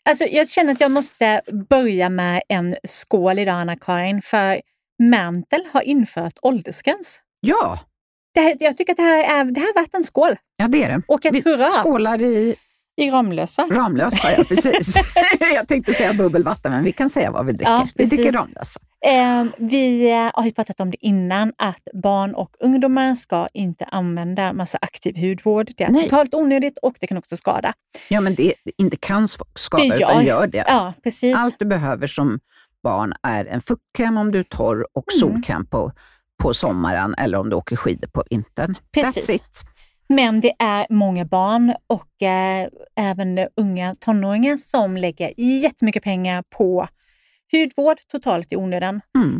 Alltså, jag känner att jag måste börja med en skål idag, Anna-Karin, för Mantle har infört åldersgräns. Ja. Jag tycker att det här är värt en skål. Ja, det är det. Och ett hurra. Skålar i Ramlösa. Ramlösa, ja precis. Jag tänkte säga bubbelvatten, men vi kan säga vad vi dricker. Ja, vi dricker Ramlösa. Vi har ju pratat om det innan, att barn och ungdomar ska inte använda massa aktiv hudvård. Det är totalt onödigt och det kan också skada. Ja, men det inte kan skada utan gör det. Ja, precis. Allt du behöver som barn är en fuktkräm om du är torr och solkräm på sommaren eller om du åker skidor på vintern. Precis. That's it. Men det är många barn och även unga tonåringar som lägger jättemycket pengar på hudvård totalt i onödan.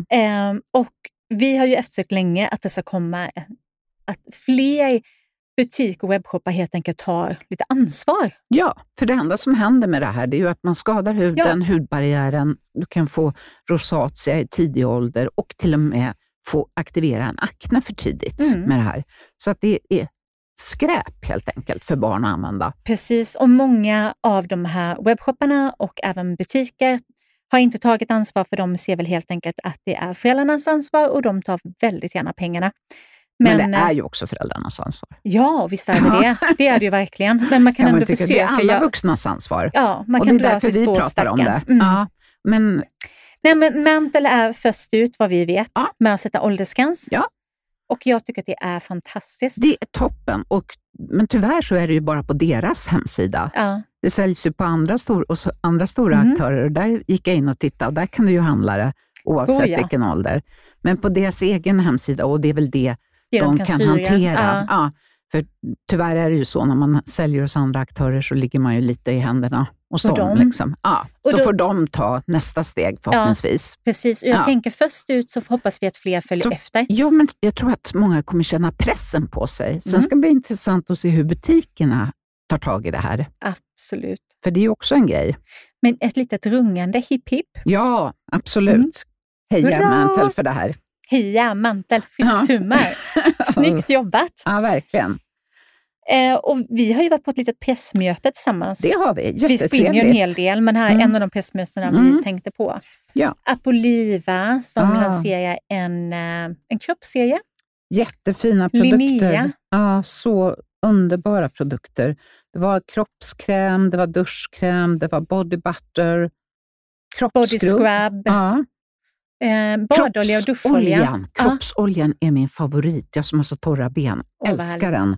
Och vi har ju eftersökt länge att det ska komma att fler butik- och webbshoppar helt enkelt tar lite ansvar. Ja, för det enda som händer med det här det är ju att man skadar huden, hudbarriären, du kan få rosatia i tidig ålder och till och med få aktivera en akne för tidigt med det här. Så att det är skräp helt enkelt för barn att använda. Precis, och många av de här webbshopparna och även butiker har inte tagit ansvar, för de ser väl helt enkelt att det är föräldrarnas ansvar och de tar väldigt gärna pengarna. Men det är ju också föräldrarnas ansvar. Ja, visst är det. Det är det ju verkligen. Men man kan ändå försöka. Det är alla vuxnas ansvar. Ja, man kan dra sig stort stacken. Ja, men Mantle är först ut vad vi vet med att sätta åldersgräns. Ja. Och jag tycker att det är fantastiskt. Det är toppen. Men tyvärr så är det ju bara på deras hemsida. Ja. Det säljs ju på andra stora aktörer. Och där gick jag in och tittade och där kan du ju handla det oavsett vilken ålder. Men på deras egen hemsida, och det är väl det de kan hantera. Ja, för tyvärr är det ju så när man säljer hos andra aktörer så ligger man ju lite i händerna hos dem. Liksom. Ja, så får de ta nästa steg förhoppningsvis. Ja, precis, och jag tänker först ut så hoppas vi att fler följer efter. Ja, men jag tror att många kommer känna pressen på sig. Sen ska det bli intressant att se hur butikerna tar tag i det här. Absolut. För det är ju också en grej. Men ett litet rungande hipp hipp. Ja, absolut. Heja Mantle för det här. Heja Mantle, fisktummar. Snyggt jobbat. Ja, verkligen. Och vi har ju varit på ett litet pressmöte tillsammans. Det har vi, Vi springer en hel del, men här är en av de pressmötena vi tänkte på. Ja. Apoliva som lanserar en kroppsserie. Jättefina produkter. Linnea. Ja, så underbara produkter. Det var kroppskräm, det var duschkräm, det var body butter, body scrub. Ja. Badolja och duscholja. Kroppsoljan är min favorit. Jag som har så torra ben. Älskar den.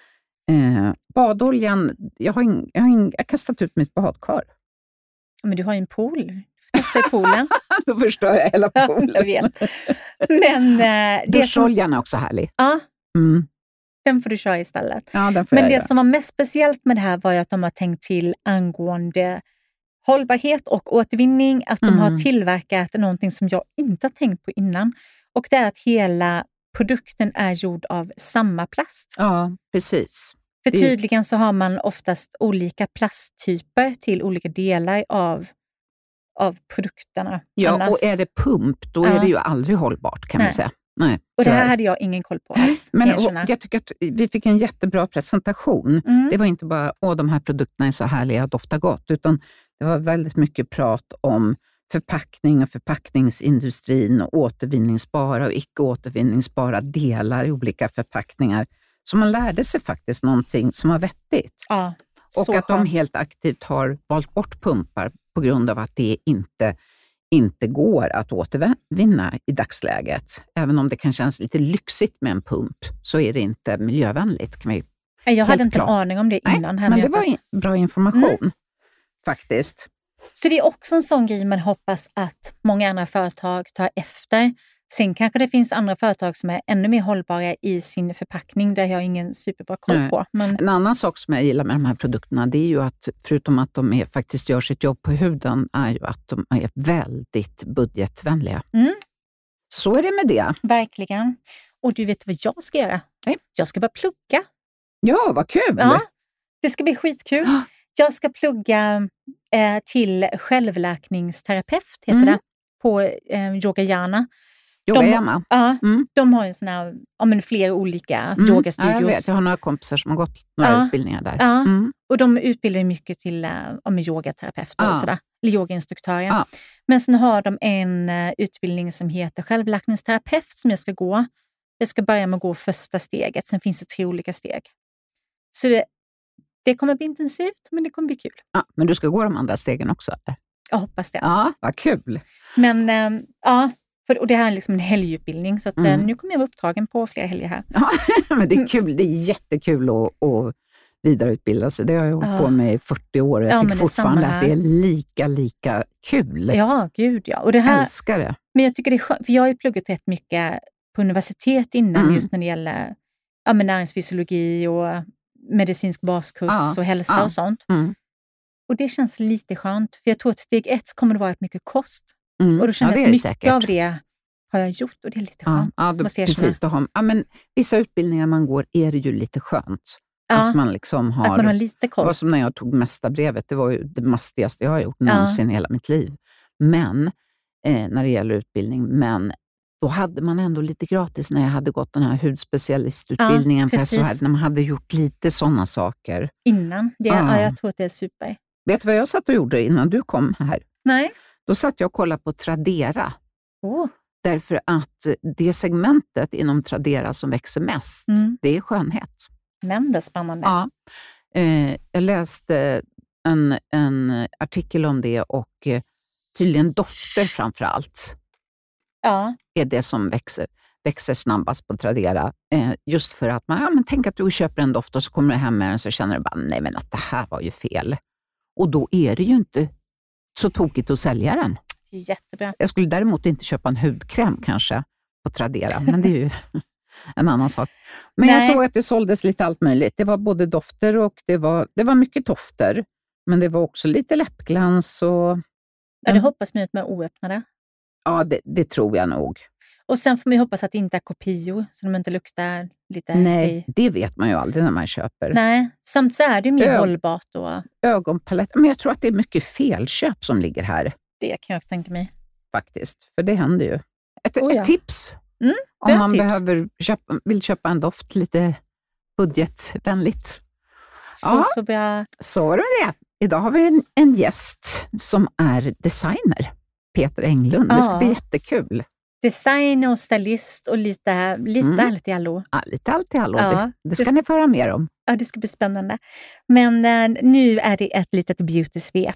Badoljan, jag har kastat ut mitt badkar. Men du har ju en pool. Testa i poolen. Då förstår jag hela poolen. Jag vet. Men, duscholjan är också härlig. Ja, den får du köra istället. Ja, men det som var mest speciellt med det här var ju att de har tänkt till angående hållbarhet och återvinning, att de har tillverkat någonting som jag inte har tänkt på innan. Och det är att hela produkten är gjord av samma plast. Ja, precis. För tydligen så har man oftast olika plasttyper till olika delar av produkterna. Ja, annars. Och är det pump, då är det ju aldrig hållbart kan man säga. Nej, och det här hade jag ingen koll på alls. Men jag tycker att vi fick en jättebra presentation. Det var inte bara, de här produkterna är så härliga och doftar gott, utan det var väldigt mycket prat om förpackning och förpackningsindustrin och återvinningsbara och icke-återvinningsbara delar i olika förpackningar. Så man lärde sig faktiskt någonting som var vettigt. Ja, och att de helt aktivt har valt bort pumpar på grund av att det inte går att återvinna i dagsläget. Även om det kan kännas lite lyxigt med en pump så är det inte miljövänligt. Jag hade inte en aning om det innan. Nej, men det var bra information faktiskt. Så det är också en sån grej man hoppas att många andra företag tar efter. Sen kanske det finns andra företag som är ännu mer hållbara i sin förpackning. Där jag har ingen superbra koll på. Men en annan sak som jag gillar med de här produkterna, det är ju att förutom att de faktiskt gör sitt jobb på huden, är ju att de är väldigt budgetvänliga. Så är det med det. Verkligen. Och du vet vad jag ska göra? Nej. Jag ska börja plugga. Ja, vad kul! Ja, det ska bli skitkul. Jag ska plugga till självläkningsterapeut, heter det, på Yoga Hjärna. Yoga-Emma. Ja, de har ju såna här, flera olika yogastudios. Ja, jag vet. Jag har några kompisar som har gått några utbildningar där. Ja, och de utbildar mycket till yogaterapeuter och sådär. Eller yogainstruktörer. Ja. Men sen har de en utbildning som heter självläkningsterapeut som jag ska gå. Jag ska börja med att gå första steget. Sen finns det 3 olika steg. Så det kommer bli intensivt, men det kommer bli kul. Ja, men du ska gå de andra stegen också, eller? Jag hoppas det. Ja, vad kul. Men och det här är liksom en helgutbildning, så att, nu kommer jag vara upptagen på flera helger här. Ja, men det är kul. Det är jättekul att vidareutbilda sig. Det har jag hållit på med i 40 år och jag tycker fortfarande att det är lika kul. Ja, gud ja. Och det här, jag älskar det. Men jag tycker det är skönt, för jag har ju pluggat rätt mycket på universitet innan, just när det gäller näringsfysiologi och medicinsk baskurs och hälsa och sånt. Och det känns lite skönt, för jag tror att steg 1 kommer det vara mycket kost. Och då känner jag att mycket säkert av det har jag gjort och det är lite skönt. Precis. Men vissa utbildningar man går är det ju lite skönt. Att man liksom har, att man har lite koll. Det var som när jag tog mästarbrevet, det var ju det mastigaste jag har gjort någonsin i hela mitt liv. Men, när det gäller utbildning, men då hade man ändå lite gratis när jag hade gått den här hudspecialistutbildningen. För så här, när man hade gjort lite sådana saker. Innan, jag tror att det är super. Vet du vad jag satt och gjorde innan du kom här? Nej. Då satt jag och kollade på Tradera. Därför att det segmentet inom Tradera som växer mest, det är skönhet. Men det är spännande. Ja. Jag läste en artikel om det och tydligen dofter framför allt. Är det som växer snabbast på Tradera. Just för att man tänker att du köper en doft och så kommer du hem med den så känner du bara, nej men att det här var ju fel. Och då är det ju inte så tokigt att sälja den. Det är jättebra. Jag skulle däremot inte köpa en hudkräm kanske på Tradera, men det är ju en annan sak. Men jag såg att det såldes lite allt möjligt. Det var både dofter och det var mycket dofter. Men det var också lite läppglans och... Ja, det hoppas man ut med oöppnade. Ja, det tror jag nog. Och sen får man ju hoppas att det inte är kopior, så de inte luktar lite... Nej, det vet man ju aldrig när man köper. Nej, samt så är det mer hållbart. Och... Ögonpalett. Men jag tror att det är mycket felköp som ligger här. Det kan jag tänka mig. Faktiskt, för det händer ju. Ett tips. Om man vill köpa en doft lite budgetvänligt. Så bra. Så är det. Idag har vi en gäst som är designer. Peter Englund. Det ska bli jättekul. Designer och stylist och lite allt i allo. Ja, lite allt i allo. Det ska ni få höra mer om. Ja, det ska bli spännande. Men nu är det ett litet beauty-svep.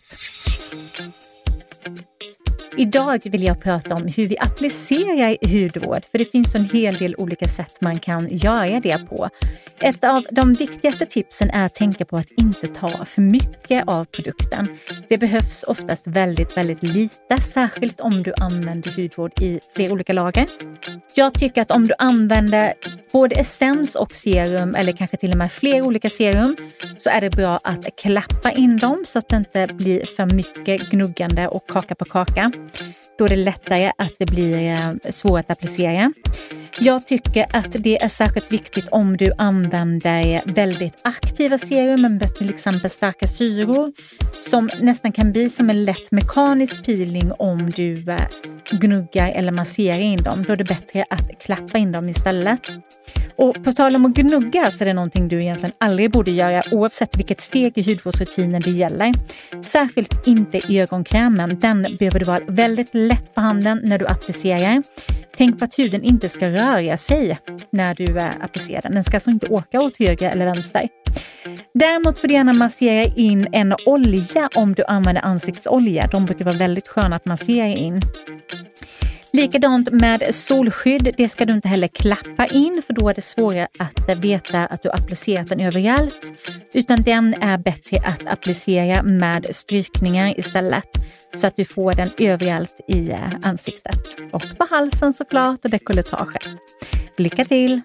Idag vill jag prata om hur vi applicerar hudvård, för det finns en hel del olika sätt man kan göra det på. Ett av de viktigaste tipsen är att tänka på att inte ta för mycket av produkten. Det behövs oftast väldigt, väldigt lite, särskilt om du använder hudvård i flera olika lager. Jag tycker att om du använder både essens och serum, eller kanske till och med flera olika serum, så är det bra att klappa in dem så att det inte blir för mycket gnuggande och kaka på kaka. Då är det lättare att det blir svårt att applicera. Jag tycker att det är särskilt viktigt om du använder väldigt aktiva serum med till exempel starka syror som nästan kan bli som en lätt mekanisk peeling om du gnuggar eller masserar in dem. Då är det bättre att klappa in dem istället. Och på tal om att gnugga så är det någonting du egentligen aldrig borde göra oavsett vilket steg i hudvårdsrutinen det gäller. Särskilt inte ögonkrämen. Den behöver du vara väldigt lätt på handen när du applicerar. Tänk på att huden inte ska röra sig när du applicerar den. Den ska alltså inte åka åt höger eller vänster. Däremot får du gärna massera in en olja om du använder ansiktsolja. De brukar vara väldigt sköna att massera in. Likadant med solskydd, det ska du inte heller klappa in för då är det svårare att veta att du applicerat den överallt. Utan den är bättre att applicera med strykningar istället så att du får den överallt i ansiktet. Och på halsen såklart och dekolletaget. Lycka till!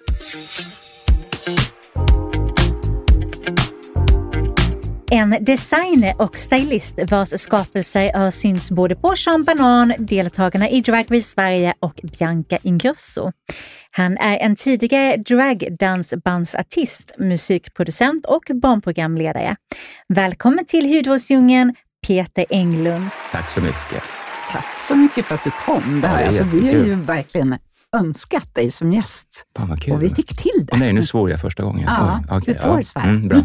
En designer och stylist vars skapelser syns både på Sean Banan, deltagarna i Drag Race Sverige och Bianca Ingrosso. Han är en tidigare dragdansbandsartist, musikproducent och barnprogramledare. Välkommen till hudvårdsdjungeln, Peter Englund. Tack så mycket. Tack så mycket för att du kom. Vi är ju verkligen önskat dig som gäst. Fan vad kul. Och vi fick till det. Nej, nu svor jag första gången. Ja, okay, du får svära. Bra.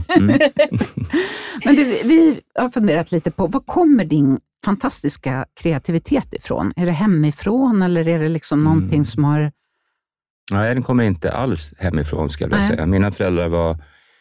Men vi har funderat lite på, vad kommer din fantastiska kreativitet ifrån? Är det hemifrån eller är det liksom någonting som har... Nej, den kommer inte alls hemifrån ska jag vilja säga. Mina föräldrar var...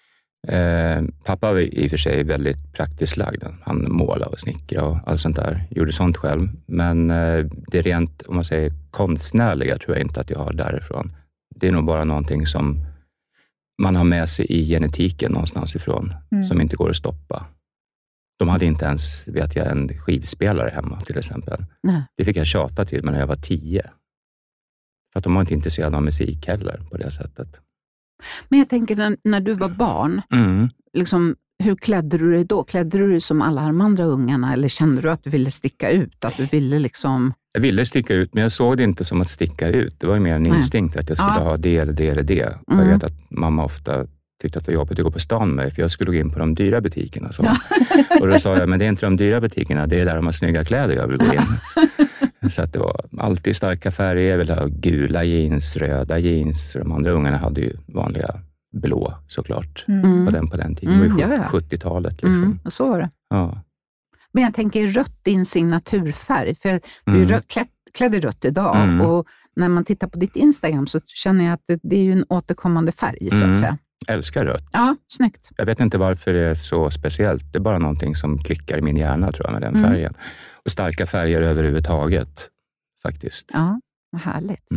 pappa var i och för sig väldigt praktiskt lagd. Han målade och snickrade och allt sånt där. Gjorde sånt själv. Men det rent, om man säger konstnärliga, tror jag inte att jag har därifrån. Det är nog bara någonting som man har med sig i genetiken någonstans ifrån. Som inte går att stoppa. De hade inte ens, vet jag, en skivspelare hemma till exempel. Nej. Det fick jag tjata till när jag var 10. För att de var inte intresserade av musik heller på det sättet. Men jag tänker när du var barn, liksom, hur klädde du dig då? Klädde du dig som alla de andra ungarna eller kände du att du ville sticka ut? Att du ville liksom... Jag ville sticka ut, men jag såg det inte som att sticka ut. Det var mer en instinkt att jag skulle ha det eller det eller det. Och jag vet att mamma ofta tyckte att det var jobbigt att gå på stan med mig, för jag skulle gå in på de dyra butikerna. Så. Och då sa jag, men det är inte de dyra butikerna, det är där de har snygga kläder jag vill gå in. Så att det var alltid starka färger. Jag ville ha gula jeans, röda jeans. De andra ungarna hade ju vanliga blå såklart. På den tiden. Det var ju 70-talet liksom. Så var det. Ja. Men jag tänker rött din signaturfärg. För du är klädd i rött idag. Och när man tittar på ditt Instagram så känner jag att det är ju en återkommande färg så att säga. Älskar rött. Ja, snyggt. Jag vet inte varför det är så speciellt. Det är bara någonting som klickar i min hjärna tror jag med den färgen. Och starka färger överhuvudtaget faktiskt. Ja, vad härligt.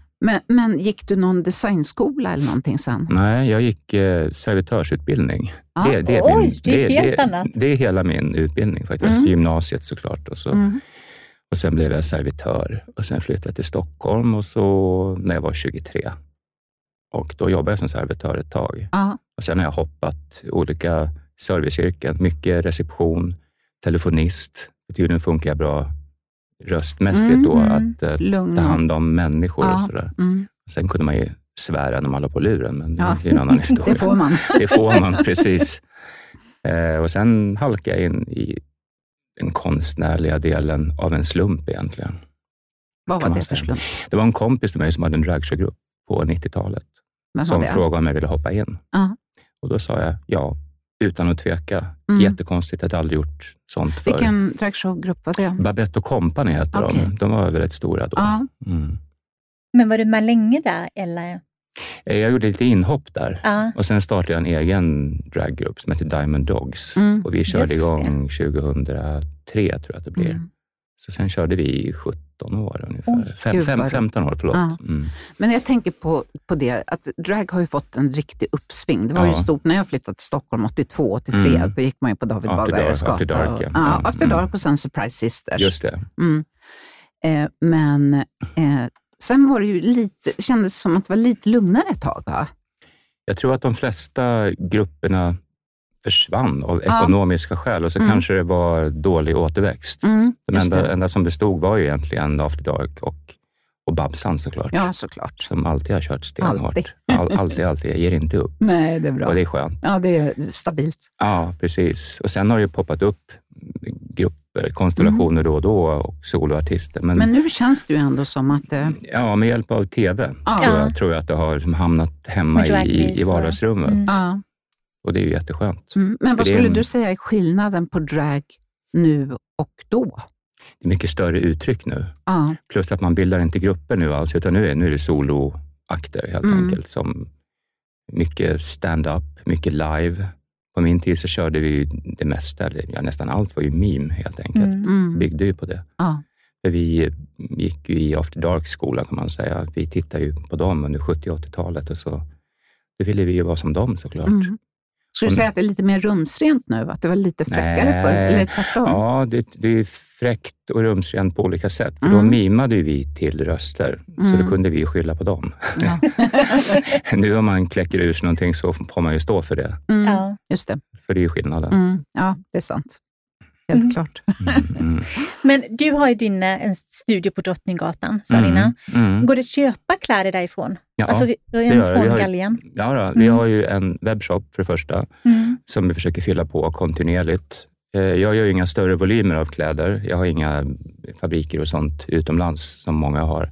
Men gick du någon designskola eller någonting sen? Nej, jag gick servitörsutbildning. Det är helt annat. Det är hela min utbildning faktiskt. Gymnasiet såklart. Och sen blev jag servitör. Och sen flyttade jag till Stockholm och så när jag var 23. Och då jobbade jag som servitör ett tag. Och sen har jag hoppat olika serviceyrken. Mycket reception, telefonist. Tydligen funkar jag bra röstmässigt då. Att ta hand om människor och sådär. Sen kunde man ju svära när man la på luren. Men det är en annan historia. Det får man. Det får man, precis. Och sen halkade jag in i den konstnärliga delen av en slump egentligen. Vad var det för slump? Det var en kompis till mig som hade en dragshowgrupp på 90-talet. Som frågade om jag ville hoppa in. Och då sa jag ja, utan att tveka. Jättekonstigt att jag aldrig gjort sånt förr. Vilken dragshowgrupp var det? Babette och Company heter de. De var väldigt stora då. Men var du med länge där eller? Jag gjorde lite inhopp där. Och sen startade jag en egen draggrupp som heter Diamond Dogs. Och vi körde igång 2003 tror jag att det blir. Så sen körde vi i 17 år ungefär. 15 år, förlåt. Men jag tänker på det, att drag har ju fått en riktig uppsving. Det var ju stort när jag flyttade till Stockholm 82-83. Då gick man ju på David Bagares gata. After Dark och sen Surprise Sisters. Just det. Men sen var det ju lite, kändes som att det var lite lugnare ett tag, va? Jag tror att de flesta grupperna försvann av ekonomiska skäl och så kanske det var dålig återväxt. Den enda som bestod var ju egentligen After Dark och Babsan såklart. Ja, såklart. Som alltid har kört stenhårt. Alltid. Jag ger inte upp. Nej, det är bra. Och det är skönt. Ja, det är stabilt. Ja, precis. Och sen har det ju poppat upp grupper, konstellationer då och då och soloartister. Men nu känns det ju ändå som att... Ja, med hjälp av TV tror jag att det har hamnat hemma i vardagsrummet. Och det är ju jätteskönt. Men vad skulle du säga är skillnaden på drag nu och då? Det är mycket större uttryck nu. Plus att man bildar inte grupper nu alls, utan nu är det soloakter helt enkelt. Som mycket stand-up, mycket live. På min tid så körde vi det mesta, nästan allt var ju meme helt enkelt. Byggde ju på det. För vi gick ju i After Dark-skola kan man säga. Vi tittade ju på dem under 70- och 80-talet och så då ville vi ju vara som dem såklart. Skulle du säga att det är lite mer rumsrent nu? Att det var lite fräckare förr? Eller tvärtom? Ja, det är fräckt och rumsrent på olika sätt. För då mimade vi till röster. Så då kunde vi skylla på dem. Nu om man kläcker ur sig någonting så får man ju stå för det. Just det. Så det är ju skillnaden. Ja, det är sant. Helt klart. Men du har ju en studio på Drottninggatan, sa Lina. Går det att köpa kläder därifrån? Ja, alltså, det gör det. Vi har ju en webbshop för det första som vi försöker fylla på kontinuerligt. Jag gör ju inga större volymer av kläder. Jag har inga fabriker och sånt utomlands som många har.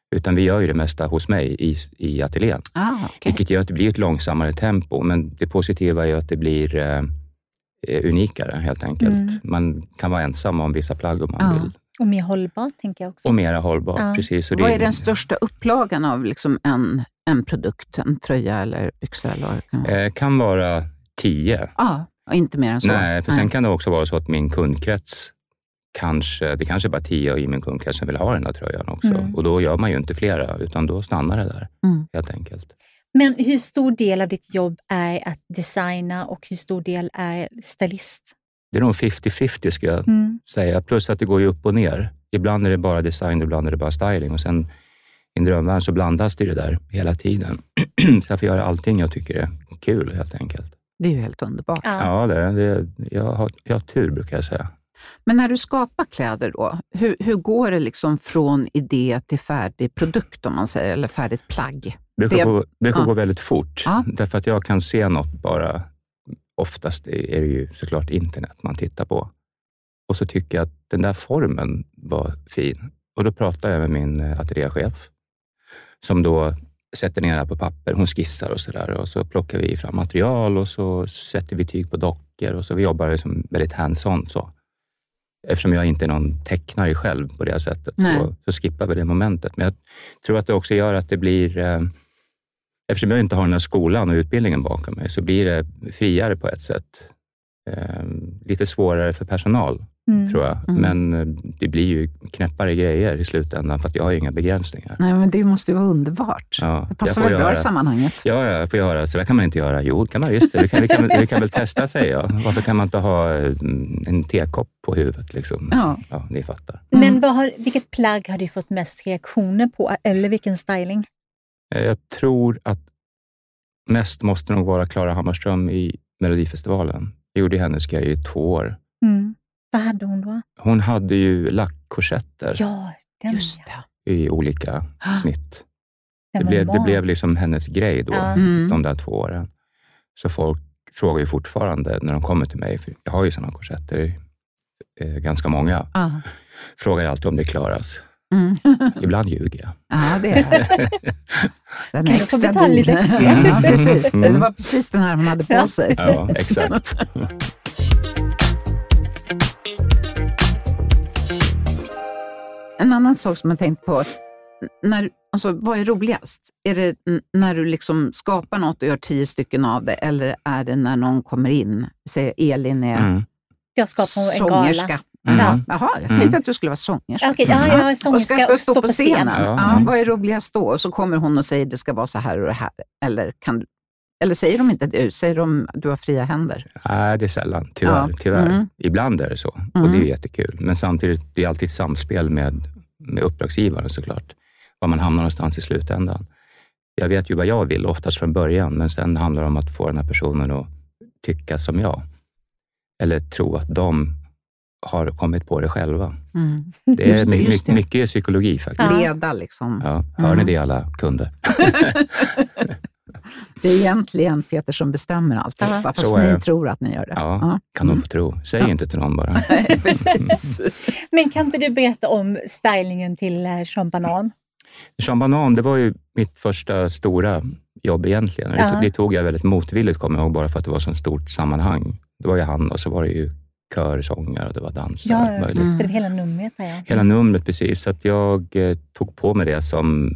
Utan vi gör ju det mesta hos mig i ateljén. Okay. Vilket gör att det blir ett långsammare tempo. Men det positiva är ju att det blir unikare helt enkelt. Man kan vara ensam om vissa plagg om man vill. Och mer hållbart, tänker jag också. Och mera hållbart, precis. Och vad är den största upplagan av liksom en produkt? En tröja eller byxa? Eller kan vara 10. Och inte mer än så. Nej, för sen kan det också vara så att min kundkrets det kanske bara 10 i min kundkrets som vill ha den här tröjan också. Och då gör man ju inte flera, utan då stannar det där helt enkelt. Men hur stor del av ditt jobb är att designa och hur stor del är stylist? Det är nog 50-50 ska jag säga. Plus att det går ju upp och ner. Ibland är det bara design, ibland är det bara styling. Och sen i en drömvärld så blandas det där hela tiden. Så jag får göra allting jag tycker är kul helt enkelt. Det är ju helt underbart. Ja, jag har tur brukar jag säga. Men när du skapar kläder då, hur går det liksom från idé till färdig produkt om man säger, eller färdigt plagg? Det brukar gå väldigt fort. Därför att jag kan se något bara. Oftast är det ju såklart internet man tittar på. Och så tycker jag att den där formen var fin. Och då pratar jag med min ateljéchef som då sätter ner det på papper. Hon skissar och sådär. Och så plockar vi fram material och så sätter vi tyg på dockor. Och så vi jobbar liksom väldigt hands-on så. Eftersom jag inte är någon tecknare själv på det sättet så skippar vi det momentet. Men jag tror att det också gör att det blir... Eftersom jag inte har den här skolan och utbildningen bakom mig så blir det friare på ett sätt. Lite svårare för personal, tror jag. Men det blir ju knäppare grejer i slutändan för att jag har inga begränsningar. Nej, men det måste ju vara underbart. Ja, det passar väl bra i sammanhanget. Ja, jag får göra. Så det kan man inte göra. Jo, kan man visst. Vi kan väl testa, säger jag. Varför kan man inte ha en tekopp på huvudet? Liksom? Ja, ni fattar. Men vilket plagg har du fått mest reaktioner på? Eller vilken styling? Jag tror att mest måste nog vara Klara Hammarström i Melodifestivalen. Jag gjorde hennes grej i 2 år. Vad hade hon då? Hon hade ju lackkorsetter. Ja, just det. I olika snitt. Det blev liksom hennes grej då, de där 2 åren. Så folk frågar ju fortfarande när de kommer till mig, för jag har ju sådana korsetter, ganska många. Frågar alltid om det klaras. Ibland ljuger jag. Ja, det är den kan extra du få betala lite extra? Ja, precis. Det var precis den här hon hade på sig. Ja, exakt. En annan sak som jag tänkt på, vad är roligast? Är det när du liksom skapar något och gör 10 stycken av det, eller är det när någon kommer in, säger Elin är jag skapar en sångerska? Jaha, jag tänkte att du skulle vara sångerska. Okay, jag är sångerska och stå på scenen. Ja. Vad är roligast då? Och så kommer hon och säger det ska vara så här och det här. Eller säger de inte det? Säger de du har fria händer? Nej, det är sällan. Tyvärr. Ibland är det så. Och det är jättekul. Men samtidigt, det är alltid ett samspel med uppdragsgivaren såklart. Var man hamnar någonstans i slutändan. Jag vet ju vad jag vill oftast från början. Men sen handlar det om att få den här personen att tycka som jag. Eller tro att de har kommit på det själva. Det är mycket psykologi faktiskt. Leda liksom. Ja, hör ni det alla kunder? Det är egentligen Peter som bestämmer allt. Fast ni tror att ni gör det. Ja, kan de få tro. Säg inte till någon bara. Nej, precis. Men kan inte du berätta om stylingen till Sean Banan? Sean Banan, det var ju mitt första stora jobb egentligen. Det tog jag väldigt motvilligt, kommer jag ihåg, bara för att det var så ett stort sammanhang. Det var ju han och så var det ju körsångare och det var dansare. Så det var hela numret. Hela numret, precis. Så att jag tog på mig det som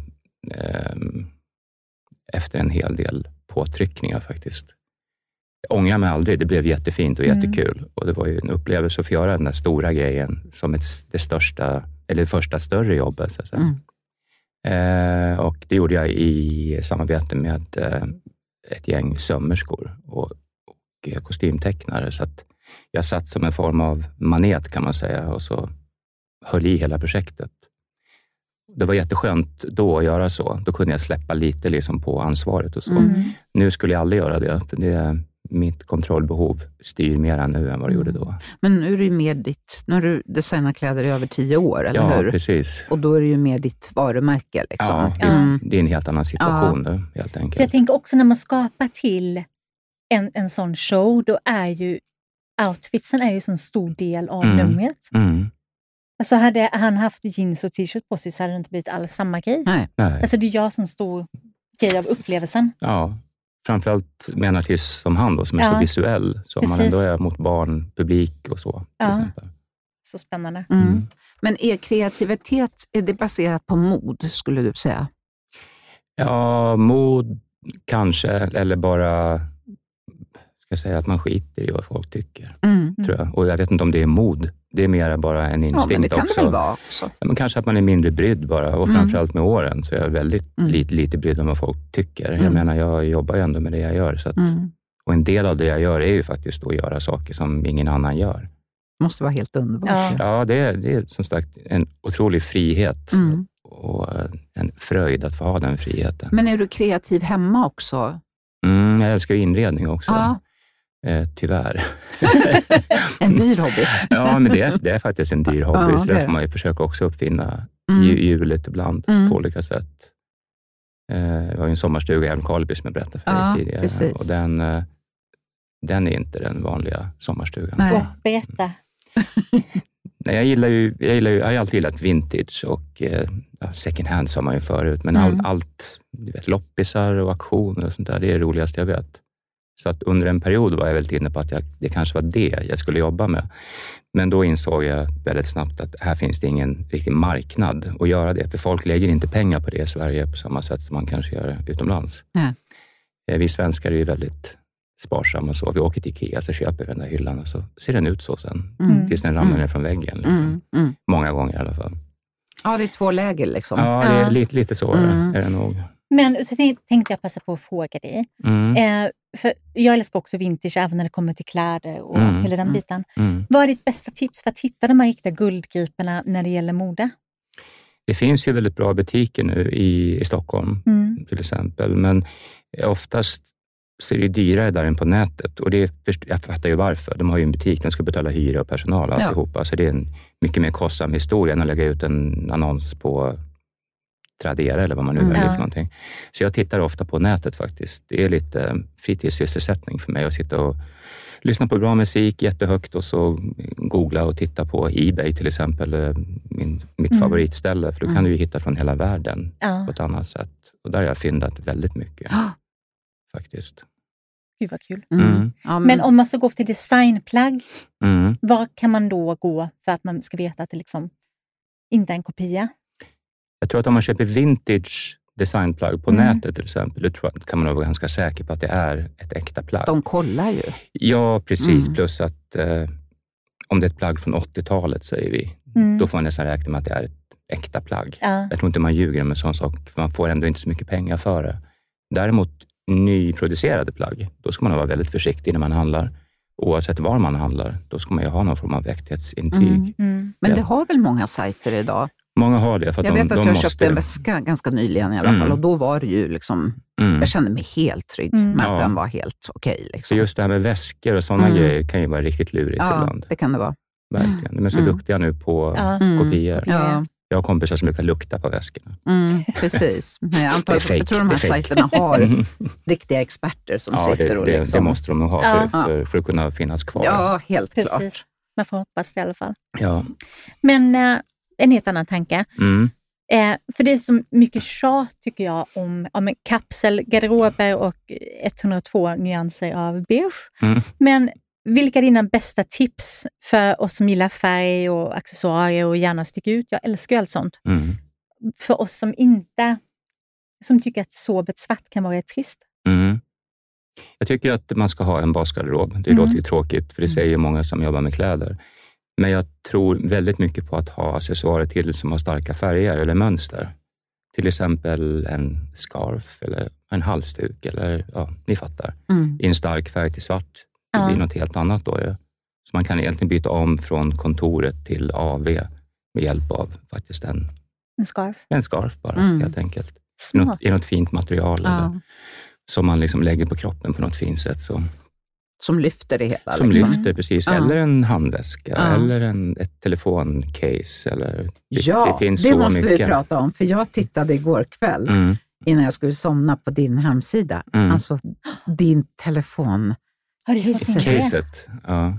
efter en hel del påtryckningar faktiskt. Jag ångrar mig aldrig. Det blev jättefint och jättekul. Och det var ju en upplevelse att få göra den där stora grejen som det första större jobbet. Så att säga. Och det gjorde jag i samarbete med ett gäng sömmerskor och kostymtecknare. Så att jag satt som en form av manet kan man säga och så höll i hela projektet. Det var jätteskönt då att göra så. Då kunde jag släppa lite liksom på ansvaret och så. Nu skulle jag aldrig göra det. Mitt kontrollbehov styr mer nu än vad det gjorde då. Men nu är det ju mer nu har du designat kläder i över 10 år, eller hur? Ja, precis. Och då är det ju mer ditt varumärke. Liksom. Ja, det är en helt annan situation nu, helt enkelt. För jag tänker också när man skapar till en sån show, då är ju outfitsen är ju en stor del av numret. Alltså hade han haft jeans och t-shirt på sig så hade det inte blivit alls samma grej. Nej. Alltså det gör sån stor grej av upplevelsen. Ja, framförallt med en artist som han då, som är så visuell. Så om man ändå är mot barn, publik och så. Till exempel. Så spännande. Men är kreativitet, är det baserat på mod, skulle du säga? Ja, mod kanske, eller bara ska säga att man skiter i vad folk tycker, tror jag. Och jag vet inte om det är mod. Det är mer bara en instinkt också. Men det kan det väl vara också. Ja, men kanske att man är mindre brydd bara. Och framförallt med åren så är jag väldigt lite brydd om vad folk tycker. Jag menar, jag jobbar ju ändå med det jag gör. Så att, och en del av det jag gör är ju faktiskt att göra saker som ingen annan gör. Det måste vara helt underbart. Ja, det är som sagt en otrolig frihet. Och en fröjd att få ha den friheten. Men är du kreativ hemma också? Jag älskar inredning också. Ja. Tyvärr. En dyr hobby. Ja, men det är faktiskt en dyr hobby. Så där får man ju försöka också uppfinna hjulet ibland på olika sätt. Det var ju en sommarstuga i Älvkarleby som jag berättade för dig tidigare. Precis. Och den är inte den vanliga sommarstugan. Nej. Berätta. Nej, jag har alltid gillat vintage och second hand sa man ju förut. Men allt, du vet, loppisar och auktioner och sånt där, det är det roligaste jag vet. Så att under en period var jag väldigt inne på att det kanske var det jag skulle jobba med. Men då insåg jag väldigt snabbt att här finns det ingen riktig marknad att göra det. För folk lägger inte pengar på det i Sverige på samma sätt som man kanske gör utomlands. Vi svenskar är ju väldigt sparsamma så. Vi åker till Ikea så köper vi den där hyllan och så ser den ut så sen. Tills den ramlar ner från väggen. Liksom. Många gånger i alla fall. Ja, det är 2 läger liksom. Ja, det är lite så är det nog. Men så tänkte jag passa på att fråga dig. För jag älskar också vintage även när det kommer till kläder och hela den biten. Vad är ditt bästa tips för att hitta de här riktiga guldgriporna när det gäller mode? Det finns ju väldigt bra butiker nu i Stockholm till exempel. Men oftast så är det dyrare där än på nätet. Och jag fattar ju varför. De har ju en butik, de ska betala hyra och personal och alltihopa. Så det är en mycket mer kostsam historia än att lägga ut en annons på Tradera eller vad man nu väljer för någonting. Så jag tittar ofta på nätet faktiskt. Det är lite fritidssysselsättning för mig att sitta och lyssna på bra musik jättehögt och så googla och titta på eBay till exempel. Mitt favoritställe. För då kan du ju hitta från hela världen på ett annat sätt. Och där har jag fyndat väldigt mycket. Faktiskt. Gud vad kul. Men om man ska gå till designplagg, var kan man då gå för att man ska veta att det liksom inte är en kopia? Jag tror att om man köper vintage designplagg på nätet till exempel, då tror jag, kan man vara ganska säker på att det är ett äkta plagg. De kollar ju. Ja, precis. Plus att om det är ett plagg från 80-talet säger vi, då får man nästan räkna med att det är ett äkta plagg. Jag tror inte man ljuger med sån sak, för man får ändå inte så mycket pengar för det. Däremot nyproducerade plagg, då ska man vara väldigt försiktig när man handlar. Oavsett var man handlar, då ska man ju ha någon form av äkthetsintyg. Men det har väl många sajter idag? Många har det. För att jag vet att jag köpte en väska ganska nyligen i alla fall. Och då var det ju liksom, jag kände mig helt trygg med att den var helt okej. Liksom. Så just det här med väskor och sådana grejer kan ju vara riktigt lurigt ibland. Ja, det kan det vara. Verkligen. De är så duktiga nu på kopior. Ja. Jag har kompisar som brukar lukta på väskorna. Precis. Men jag tror de här sajterna har riktiga experter som sitter och liksom... Det måste de nog ha för att kunna finnas kvar. Ja, helt Precis. klart. Man får hoppas det i alla fall. Ja. Men en helt annan tanke. För det är så mycket tjat tycker jag om kapselgarderober och 102 nyanser av beige. Men vilka är dina bästa tips för oss som gillar färg och accessoarier och gärna sticker ut? Jag älskar ju allt sånt. För oss som tycker att sobert svart kan vara trist. Jag tycker att man ska ha en basgarderob. Det låter ju tråkigt, för det säger ju många som jobbar med kläder. Men jag tror väldigt mycket på att ha accessoarer till som har starka färger eller mönster. Till exempel en scarf eller en halsduk eller ni fattar. I en stark färg till svart. Det blir något helt annat då. Så man kan egentligen byta om från kontoret till AV med hjälp av faktiskt en scarf. En scarf bara, helt enkelt. I något fint material eller, som man liksom lägger på kroppen på något fint sätt. Så. Som lyfter det hela. Som lyfter, precis. Eller en handväska eller ett telefoncase. Eller, det finns det så måste mycket. Vi prata om. För jag tittade igår kväll innan jag skulle somna på din hemsida. Alltså din telefon. Caset,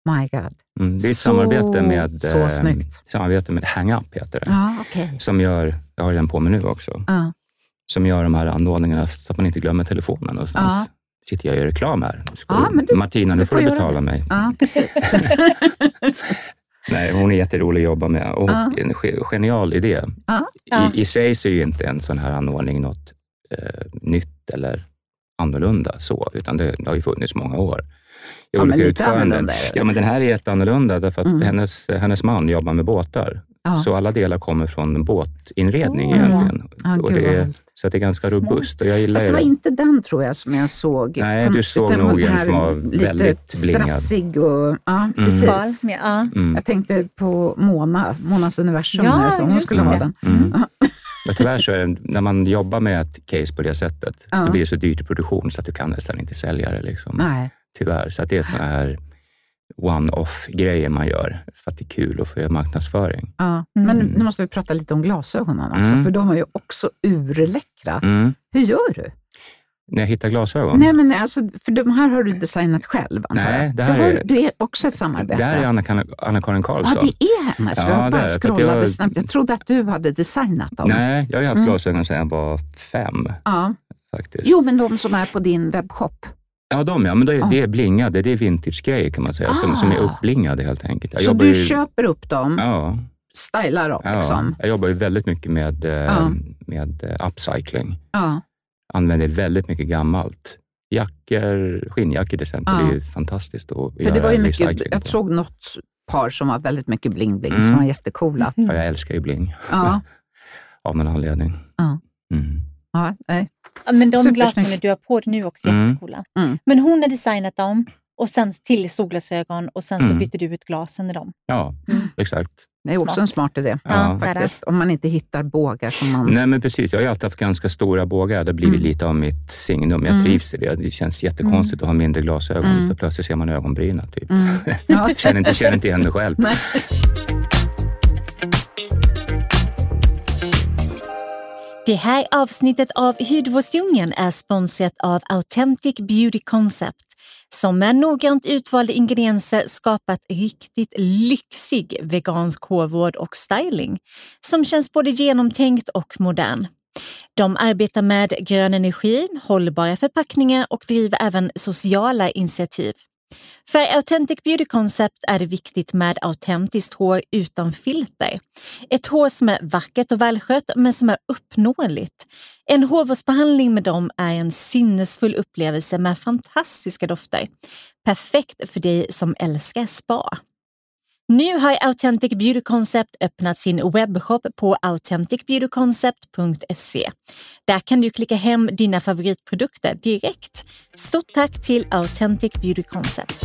My God. Det är ett samarbete med... Så snyggt. Samarbete med Hang-Up heter det. Okay. Som gör, jag har den på mig nu också. Som gör de här anordningarna så att man inte glömmer telefonen någonstans. Sitter jag och gör reklam här. Martina, nu får du betala mig. Ja, precis. Nej, hon är jätterolig att jobba med. Och en genial idé. I sig så är ju inte en sån här anordning något nytt eller annorlunda så, utan det har ju funnits många år. Men lite annorlunda. Ja, men den här är jätteannorlunda därför att hennes man jobbar med båtar. Så alla delar kommer från båtinredning egentligen. Och så att det är ganska robust. Och jag gillar det var inte den tror jag som jag såg. Nej, du såg nog en som var väldigt blingad. Stressig och precis. Jag tänkte på Monas universum så hon skulle ha den. Men tyvärr så är det, när man jobbar med ett case på det sättet, då blir det så dyrt i produktion så att du kan nästan inte sälja det. Liksom. Nej. Tyvärr. Så att det är såna här one-off-grejer man gör för att det är kul att få göra marknadsföring. Men nu måste vi prata lite om glasögonen också, för de är ju också urläckra. Hur gör du? När jag hittar glasögon? Nej, men alltså, för de här har du designat själv, antar jag. Nej, det här är... Du är också ett samarbete. Det här är Anna-Karin Karlsson. Ja, det är hennes. Jag bara scrollade snabbt. Jag trodde att du hade designat dem. Nej, jag har haft glasögon sedan jag var 5. Faktiskt. Jo, men de som är på din webbshop. Ja, men det är blingade. Det är vintage-grejer kan man säga, som är uppblingade helt enkelt. Så du köper upp dem, stylar dem liksom? Jag jobbar ju väldigt mycket med upcycling. Använder väldigt mycket gammalt. Skinnjackor till exempel, det är ju fantastiskt att för det var ju mycket, jag såg något par som var väldigt mycket bling-bling, som var jättecoola. Ja, jag älskar ju bling. Av någon anledning. Men de glasögonen du har på dig nu också är jättecoola. Men hon har designat dem och sen till solglasögon och sen så byter du ut glasen i dem. Ja, exakt. Det är också en smart idé, faktiskt. Om man inte hittar bågar som man... Nej, men precis. Jag har ju alltid haft ganska stora bågar. Det blir lite av mitt signum. Jag trivs i det. Det känns jättekonstigt att ha mindre glasögon. För plötsligt ser man ögonbryna, typ. Känner inte igen mig själv. Nej. Det här avsnittet av Hudvårdsdjungeln är sponsrat av Authentic Beauty Concept, som med noggrant utvalda ingredienser skapat riktigt lyxig vegansk hårvård och styling som känns både genomtänkt och modern. De arbetar med grön energi, hållbara förpackningar och driver även sociala initiativ. För Authentic Beauty Concept är det viktigt med autentiskt hår utan filter. Ett hår som är vackert och välskött men som är uppnåeligt. En hårvårdsbehandling med dem är en sinnesfull upplevelse med fantastiska dofter. Perfekt för dig som älskar spa. Nu har Authentic Beauty Concept öppnat sin webbshop på authenticbeautyconcept.se. Där kan du klicka hem dina favoritprodukter direkt. Stort tack till Authentic Beauty Concept.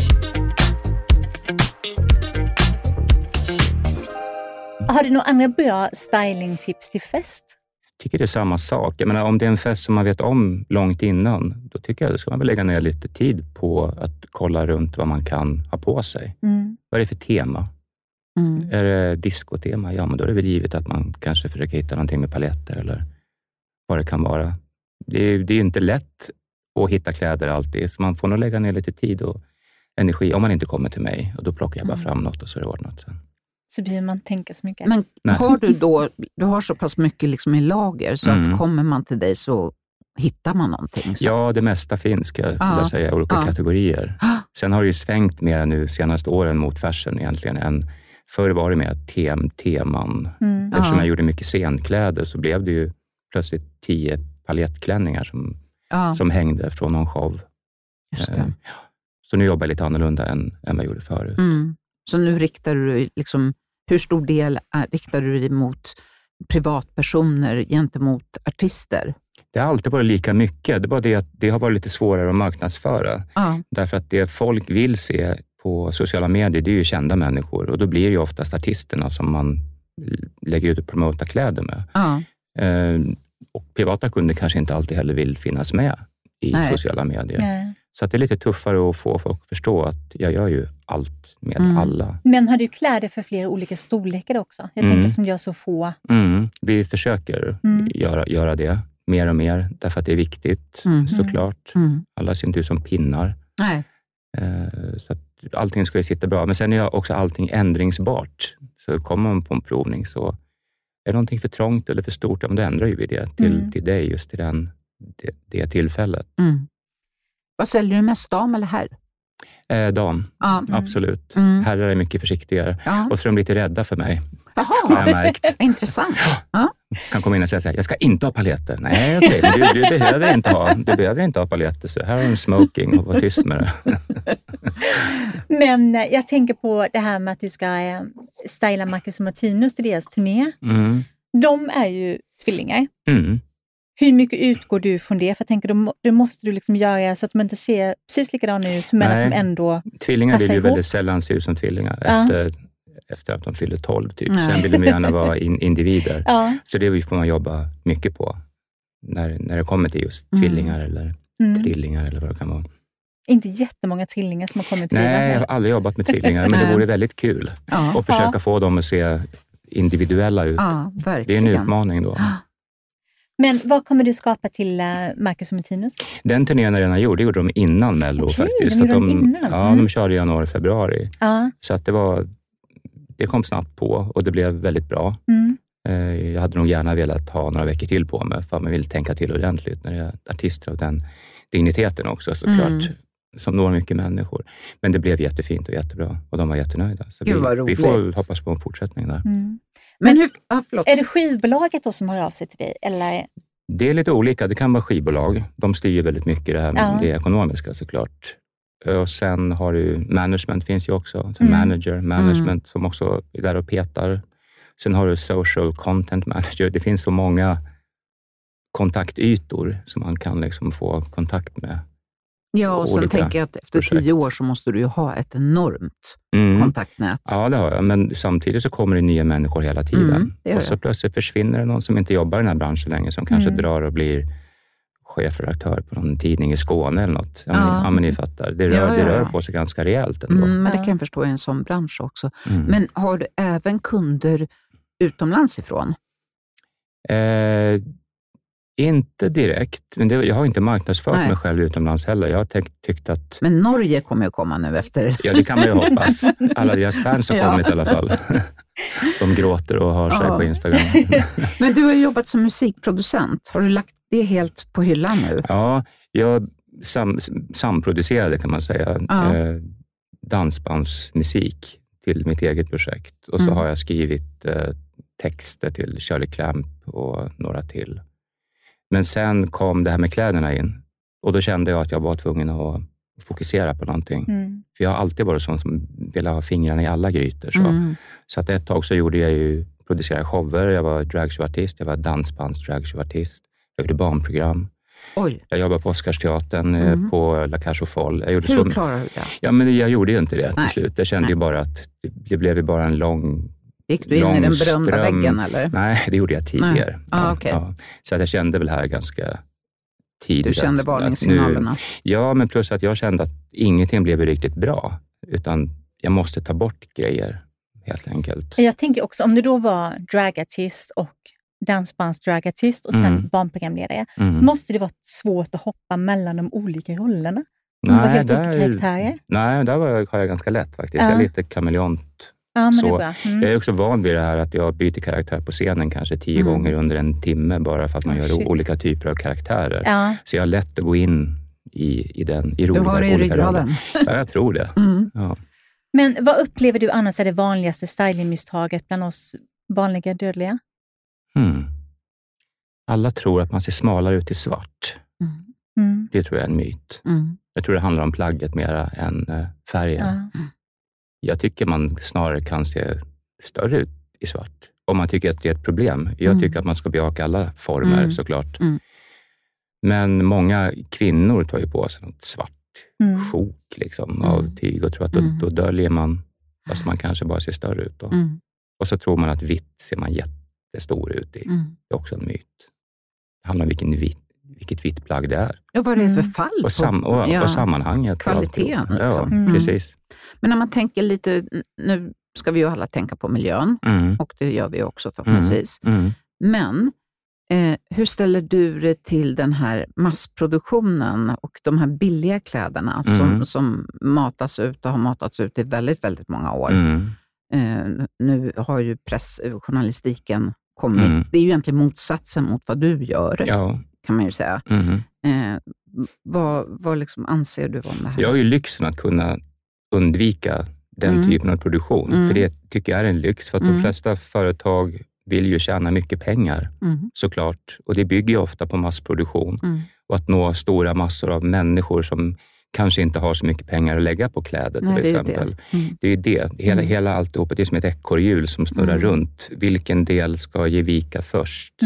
Har du några andra bra stylingtips till fest? Jag tycker det är samma sak. Jag menar, om det är en fest som man vet om långt innan, då tycker jag att ska man väl lägga ner lite tid på att kolla runt vad man kan ha på sig. Vad är det för tema? Är det discotema? Ja, men då är det väl givet att man kanske försöker hitta någonting med paletter eller vad det kan vara. Det är ju inte lätt att hitta kläder alltid, så man får nog lägga ner lite tid och energi om man inte kommer till mig. Och då plockar jag bara fram något och så är det ordnat sen. Så behöver man tänka så mycket. Men har du har så pass mycket liksom i lager så att kommer man till dig så hittar man någonting? Så. Ja, det mesta finns, ska jag säga, i olika kategorier. Sen har det ju svängt mer nu senaste åren mot fashion egentligen än förr var det mer teman. Eftersom jag gjorde mycket scenkläder så blev det ju plötsligt 10 palettklänningar som hängde från någon show. Just det. Så nu jobbar jag lite annorlunda än vad jag gjorde förut. Så nu riktar du liksom, hur stor del riktar du dig mot privatpersoner gentemot artister? Det har alltid varit lika mycket. Det är bara det att det har varit lite svårare att marknadsföra. Därför att det folk vill se på sociala medier, det är ju kända människor. Och då blir det ju oftast artisterna som man lägger ut och promotar kläder med. Och privata kunder kanske inte alltid heller vill finnas med i sociala medier. Så att det är lite tuffare att få folk att förstå att jag gör ju allt med alla. Men har du kläder för flera olika storlekar också? Jag tänker som gör så få. Vi försöker göra det mer och mer, därför att det är viktigt såklart. Alla ser inte ut som pinnar. Så att allting ska ju sitta bra. Men sen är också allting ändringsbart. Så kommer man på en provning så är det någonting för trångt eller för stort, då ändrar ju vi det till dig just till det tillfället. Vad säljer du mest, dam eller herr? Dam, absolut. Herrar är mycket försiktigare. Och så är de lite rädda för mig. Har jag märkt. Intressant. Kan komma in och säga så här, jag ska inte ha paletter. Nej, okej, men du behöver inte ha paletter. Så här har du en smoking och var tyst med det. Men jag tänker på det här med att du ska styla Marcus och Martinus till deras turné. De är ju tvillingar. Hur mycket utgår du från det? För jag tänker, då måste du liksom göra så att de inte ser precis likadana ut, men att de ändå tvillingar vill ju väldigt sällan se ut som tvillingar efter att de fyller 12 typ. Sen vill de gärna vara individer. Så det får man jobba mycket på när det kommer till just tvillingar eller trillingar eller vad det kan vara. Inte jättemånga trillingar som har kommit till. Nej, jag har aldrig jobbat med trillingar, men det vore väldigt kul att försöka få dem att se individuella ut. Det är en utmaning då. Men vad kommer du skapa till Marcus och Martinus? Den turnén är redan gjord. Det gjorde de innan Mello faktiskt. De körde i januari, februari. Så att det kom snabbt på och det blev väldigt bra. Jag hade nog gärna velat ha några veckor till på mig för man vill tänka till ordentligt när det är artister av den digniteten också såklart. Som når mycket människor. Men det blev jättefint och jättebra och de var jättenöjda. Så vi får hoppas på en fortsättning där. Men är det skivbolaget då som hör av sig till dig? Eller? Det är lite olika. Det kan vara skivbolag. De styr väldigt mycket det här med det ekonomiska såklart. Och sen har du management finns ju också. Management som också är där och petar. Sen har du social content manager. Det finns så många kontaktytor som man kan liksom få kontakt med. Ja, och sen tänker jag att efter 10 år så måste du ju ha ett enormt kontaktnät. Ja, det har jag. Men samtidigt så kommer det nya människor hela tiden. Och så plötsligt försvinner det någon som inte jobbar i den här branschen längre som kanske drar och blir chefredaktör på någon tidning i Skåne eller något. Ja, men ni fattar. Det rör på sig ganska rejält ändå. Men det kan jag förstå i en sån bransch också. Men har du även kunder utomlands ifrån? Inte direkt, men jag har inte marknadsfört mig själv utomlands heller. Jag har tyckt att... Men Norge kommer ju komma nu efter. Ja, det kan man ju hoppas. Alla deras fans har kommit i alla fall. De gråter och har sig på Instagram. Men du har jobbat som musikproducent. Har du lagt det helt på hyllan nu? Ja, jag samproducerade kan man säga dansbandsmusik till mitt eget projekt. Och så har jag skrivit texter till Shirley Clamp och några till. Men sen kom det här med kläderna in. Och då kände jag att jag var tvungen att fokusera på någonting. För jag har alltid varit sån som ville ha fingrarna i alla grytor. Så att ett tag så gjorde jag ju, producerade shower. Jag var dragshowartist, jag var dansbands-dragshowartist. Jag gjorde barnprogram. Oj. Jag jobbade på Oscarsteatern på La Cage aux Folles. Hur klarar du det? Ja, men jag gjorde ju inte det till slut. Jag kände ju bara att det blev ju bara en lång... Gick du in i den berömda väggen eller? Nej, det gjorde jag tidigare. Så att jag kände väl här ganska tidigt. Du kände varningssignalerna? Ja, men plus att jag kände att ingenting blev riktigt bra. Utan jag måste ta bort grejer, helt enkelt. Jag tänker också, om du då var dragartist och dansbandsdragartist och sen barnprogramledare, måste det vara svårt att hoppa mellan de olika rollerna? De var helt olika karaktärer? Nej, där har jag ganska lätt faktiskt. Jag är lite kameleont. Ja, så jag är också van vid det här att jag byter karaktär på scenen kanske 10 gånger under en timme bara för att man gör olika typer av karaktärer. Ja. Så jag har lätt att gå in i roliga du har det i ryggraden. Ja, jag tror det. Ja. Men vad upplever du annars är det vanligaste stylingmisstaget bland oss vanliga dödliga? Alla tror att man ser smalare ut i svart. Det tror jag är en myt. Jag tror det handlar om plagget mera än färgen. Jag tycker man snarare kan se större ut i svart. Om man tycker att det är ett problem. Jag tycker att man ska bejaka alla former såklart. Men många kvinnor tar ju på sig något svart sjok liksom, av tyg och tror att då döljer man fast man kanske bara ser större ut. Då. Och så tror man att vitt ser man jättestor ut i. Det är också en myt. Det handlar om vilket vitt plagg det är. Ja, vad det är för fall och sammanhanget. Kvaliteten. Liksom. Precis. Men när man tänker lite, nu ska vi ju alla tänka på miljön och det gör vi också förhoppningsvis. Men Hur ställer du dig till den här massproduktionen och de här billiga kläderna som matas ut och har matats ut i väldigt, väldigt många år? Nu har ju journalistiken kommit. Det är ju egentligen motsatsen mot vad du gör, kan man ju säga. Vad liksom anser du om det här? Jag har ju lyxen att kunna undvika den typen av produktion. För det tycker jag är en lyx. För att de flesta företag vill ju tjäna mycket pengar, såklart. Och det bygger ju ofta på massproduktion. Och att nå stora massor av människor som kanske inte har så mycket pengar att lägga på kläder till exempel. Det är ju det. Hela alltihop, det är som ett ekorrhjul som snurrar runt. Vilken del ska ge vika först?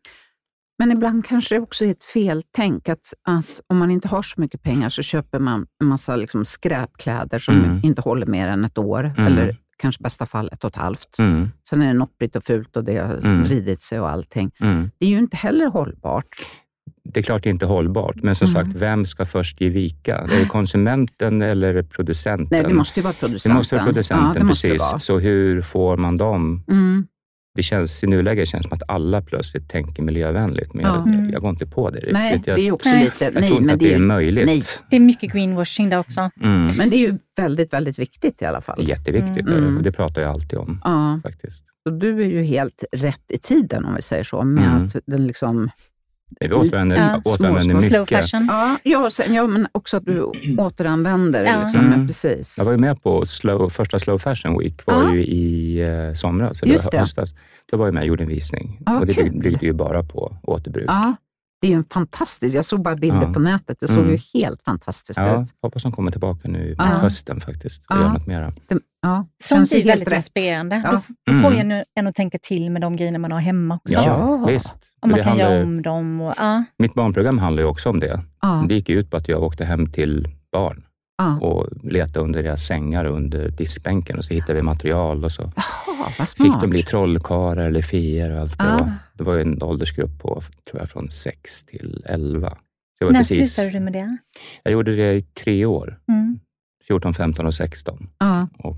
Men ibland kanske det också är ett feltänk att om man inte har så mycket pengar så köper man en massa liksom skräpkläder som inte håller mer än ett år. Eller kanske bästa fall 1,5. Sen är det nopprigt och fult och det har vridit sig och allting. Det är ju inte heller hållbart. Det är klart det är inte hållbart, men som sagt, vem ska först ge vika? Är det konsumenten eller producenten? Nej, det måste ju vara producenten. Det måste vara producenten, det precis. Måste vara. Så hur får man dem? Det känns i nuläget som att alla plötsligt tänker miljövänligt, men jag går inte på det riktigt. Nej, det är också lite... Jag tror inte att det är möjligt. Nej. Det är mycket greenwashing där också. Men det är ju väldigt, väldigt viktigt i alla fall. Det är jätteviktigt, och det pratar jag alltid om faktiskt. Så du är ju helt rätt i tiden, om vi säger så, med att den liksom... Vi återanvänder mycket. Slow fashion. Men också att du återanvänder. Liksom, precis. Jag var ju med på första Slow Fashion Week, var ju i somras. Just det. Höstas. Då var jag med och gjorde en visning. Och det byggde ju bara på återbruk. Det är ju en fantastisk, jag såg bara bilder på nätet. Det såg ju helt fantastiskt ut. Hoppas de kommer tillbaka nu hösten faktiskt och gör något mera. Sånt är väldigt inspirerande. Då får jag en att tänka till med de grejerna man har hemma också. Ja, visst. Och man kan göra om dem. Mitt barnprogram handlar ju också om det. Det gick ut på att jag åkte hem till barn och letade under deras sängar och under diskbänken, och så hittade vi material och så fick de bli trollkarlar eller fier och allt det var. Det var ju en åldersgrupp på, tror jag, från 6 till 11. Så när slutade du med det? Jag gjorde det i 3 år. 14, 15 och 16. Och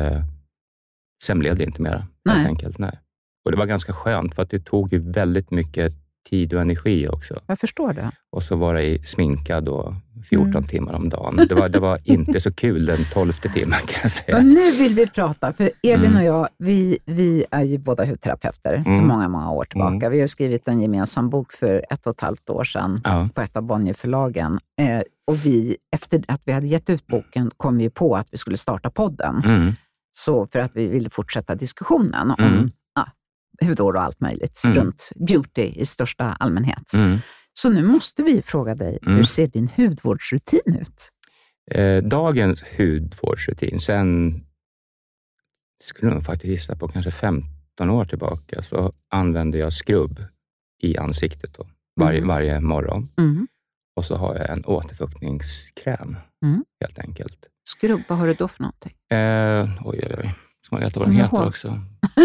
sen blev det inte mera, helt enkelt. Nej. Och det var ganska skönt, för att det tog ju väldigt mycket tid och energi också. Jag förstår det. Och så var det sminkad då 14 timmar om dagen. Det var inte så kul den 12:e timmen, kan jag säga. Men nu vill vi prata, för Elin och jag, vi är ju båda hudterapeuter så många år tillbaka. Vi har skrivit en gemensam bok för 1,5 år sedan på ett av Bonnierförlagen. Och vi, efter att vi hade gett ut boken, kom ju på att vi skulle starta podden. Så för att vi ville fortsätta diskussionen om hudvård och allt möjligt runt beauty i största allmänhet. Så nu måste vi fråga dig, hur ser din hudvårdsrutin ut? Dagens hudvårdsrutin, sen skulle jag faktiskt gissa på kanske 15 år tillbaka, så använder jag skrubb i ansiktet då, varje morgon. Och så har jag en återfuktningskräm, helt enkelt. Skrubb, vad har du då för någonting? Oj. Ska man veta vad den heter också?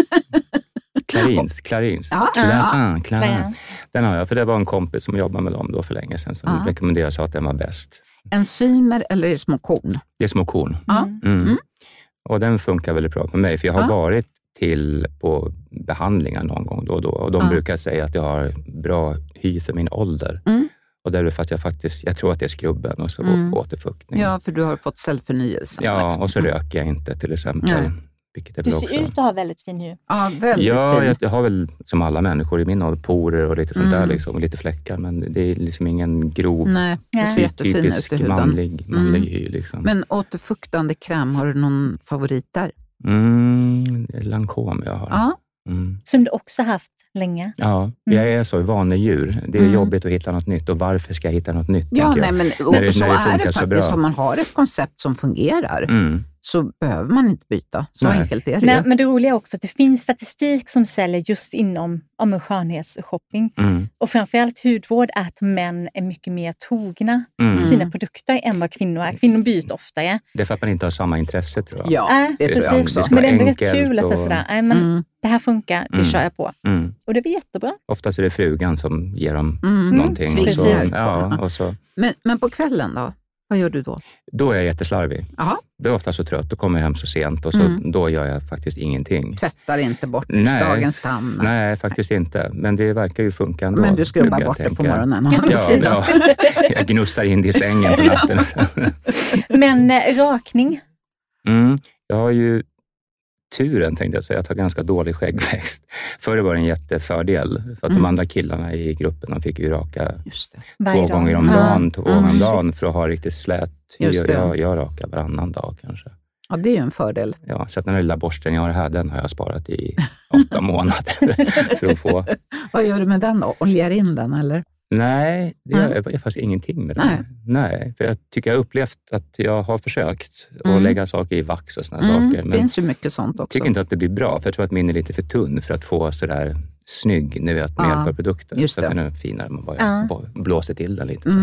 Clarins. Clarins. Den har jag, för det var en kompis som jobbade med dem då för länge sedan, som rekommenderade sig att den var bäst. Enzymer eller är det små korn? Det är små korn. Och den funkar väldigt bra på mig, för jag har varit på behandlingar någon gång då och då, och de brukar säga att jag har bra hy för min ålder. Och det är för att jag tror att det är skrubben och så återfuktning. Ja, för du har fått cellförnyelse. Ja, och så röker jag inte till exempel. Du ser ut att ha väldigt fin hy. Ja, väldigt fin. Jag har väl som alla människor i min ålder porer och lite sånt där liksom, och lite fläckar, men det är liksom ingen grov, typisk manlig hy liksom. Men återfuktande kräm, har du någon favorit där? Lancôme jag har. Som du också haft länge. Ja, jag är så vanedjur. Det är jobbigt att hitta något nytt, och varför ska jag hitta något nytt? Ja, nej, men när det är det faktiskt, om man har ett koncept som fungerar så behöver man inte byta. Så enkelt är det. Nej, men det roliga är också att det finns statistik som säljer just inom skönhetsshopping. Och framförallt hudvård är att män är mycket mer trogna sina produkter än vad kvinnor är. Kvinnor byter oftare. Det är för att man inte har samma intresse, tror jag. Ja, det precis. Det men det är ändå rätt kul att det är sådär. Men det här funkar, det kör jag på. Och det blir jättebra. Oftast är det frugan som ger dem någonting. Precis. Och så. Men på kvällen då? Vad gör du då? Då är jag jätteslarvig. Aha. Då är jag ofta så trött. Då kommer jag hem så sent och så då gör jag faktiskt ingenting. Tvättar inte bort dagens tam? Nej, faktiskt inte. Men det verkar ju funka ändå. Men du skrubbar bort det på morgonen? Ja, jag gnussar in det i sängen på natten. Men rakning? Jag har ju turen, tänkte jag säga, att ha ganska dålig skäggväxt. Förr var det en jättefördel. För att de andra killarna i gruppen, de fick ju raka 2 gånger om dagen, 2 gånger om dagen för att ha riktigt slät. Jag rakar varannan dag kanske. Ja, det är ju en fördel. Ja, så att den här lilla borsten jag har här, den har jag sparat i 8 månader för att få. Vad gör du med den då? Oljar in den eller? Nej, det är faktiskt ingenting med det. Nej, för jag tycker jag har upplevt att jag har försökt att lägga saker i vax och såna saker. Det finns ju mycket sånt också. Jag tycker inte att det blir bra, för jag tror att min är lite för tunn för att få sådär snygg, med hjälp av produkten. Just så det. att den är finare, man bara blåser till den lite.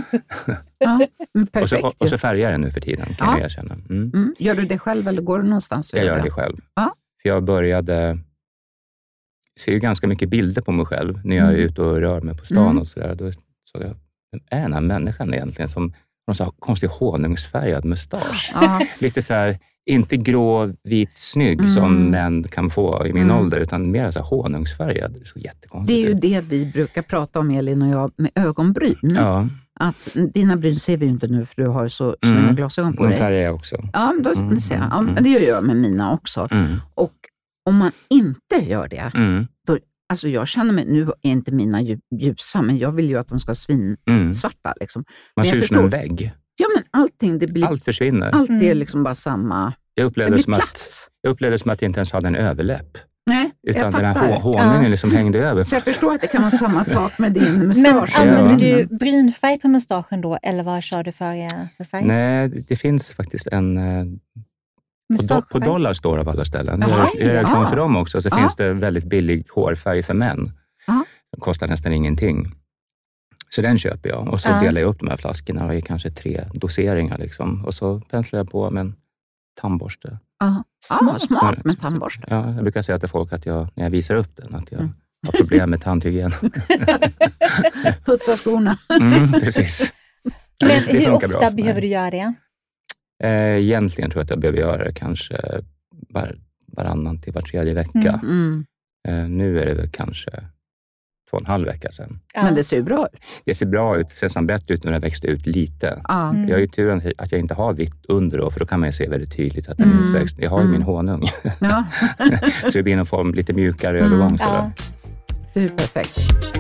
Perfekt. Och så färgar jag den nu för tiden, kan jag erkänna. Gör du det själv eller går du någonstans? Jag gör det själv. För jag började... ser ju ganska mycket bilder på mig själv när jag är ute och rör mig på stan och sådär. Då såg jag, vem är den här människan egentligen som någon så här konstig honungsfärgad mustasch? Lite så här, inte grå, vit, snygg som män kan få i min ålder, utan mer så här honungsfärgad. Det är så jättekonstigt. Det är ju det vi brukar prata om, Elin och jag, med ögonbryn. Ja. Att dina bryn ser vi ju inte nu, för du har så snygga glasögon på dig. De färgar jag också. Ja, då ser jag. Ja, det gör jag med mina också. Och om man inte gör det, då, alltså jag känner mig, nu är inte mina ljusa, men jag vill ju att de ska vara svinsvarta. Liksom. Man ser ut som en vägg. Ja, men allting, allt försvinner. Allt är liksom bara samma. Jag upplevde som att jag inte ens hade en överläpp. Nej, utan den här honungen liksom hängde över. Så jag förstår att det kan vara samma sak med din mustasch. Men använder du brynfärg på mustaschen då, eller vad kör du för färg? Nej, det finns faktiskt en... På Dollar står av alla ställen. Jag är reklam för dem också. Så finns det väldigt billig hårfärg för män. Den kostar nästan ingenting. Så den köper jag. Och så delar jag upp de här flaskorna i kanske 3 doseringar. Liksom. Och så penslar jag på med en tandborste. Smart med tandborste. Ja, jag brukar säga till folk att när jag visar upp den, att jag har problem med tandhygien. Putsa skorna. Precis. Men hur ofta behöver du göra det? Egentligen tror jag att jag behöver göra det kanske varannan till var 3:e vecka. Nu är det väl kanske 2,5 vecka sedan. Men det ser ju bra ut. Det ser bra ut. Det ser nästan bättre ut när det växte ut lite. Jag har ju turen att jag inte har vitt under då, för då kan man se väldigt tydligt att den är utväxt. Jag har ju min honung. Så det blir någon form lite mjukare övergång. Det är perfekt.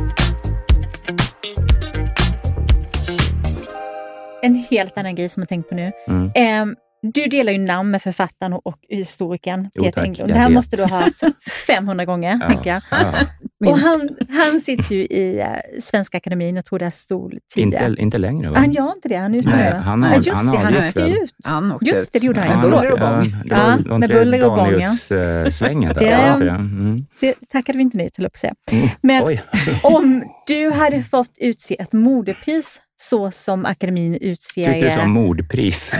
En helt annan grej som jag tänkt på nu. Du delar ju namn med författaren och historikern Peter Englund. Det här måste du ha hört 500 gånger, tänker jag. Och han sitter ju i Svenska Akademin, jag tror det stod tidigare. Inte längre, va? Han gör inte det, han är ute. Han åkte ut. Just det gjorde han. Med buller och bång. Med buller och bång. Svängen där. Det tackade vi inte nej till att säga. Men om du hade fått utse ett modepris så som akademin utser... Tyckte du sa mordpris?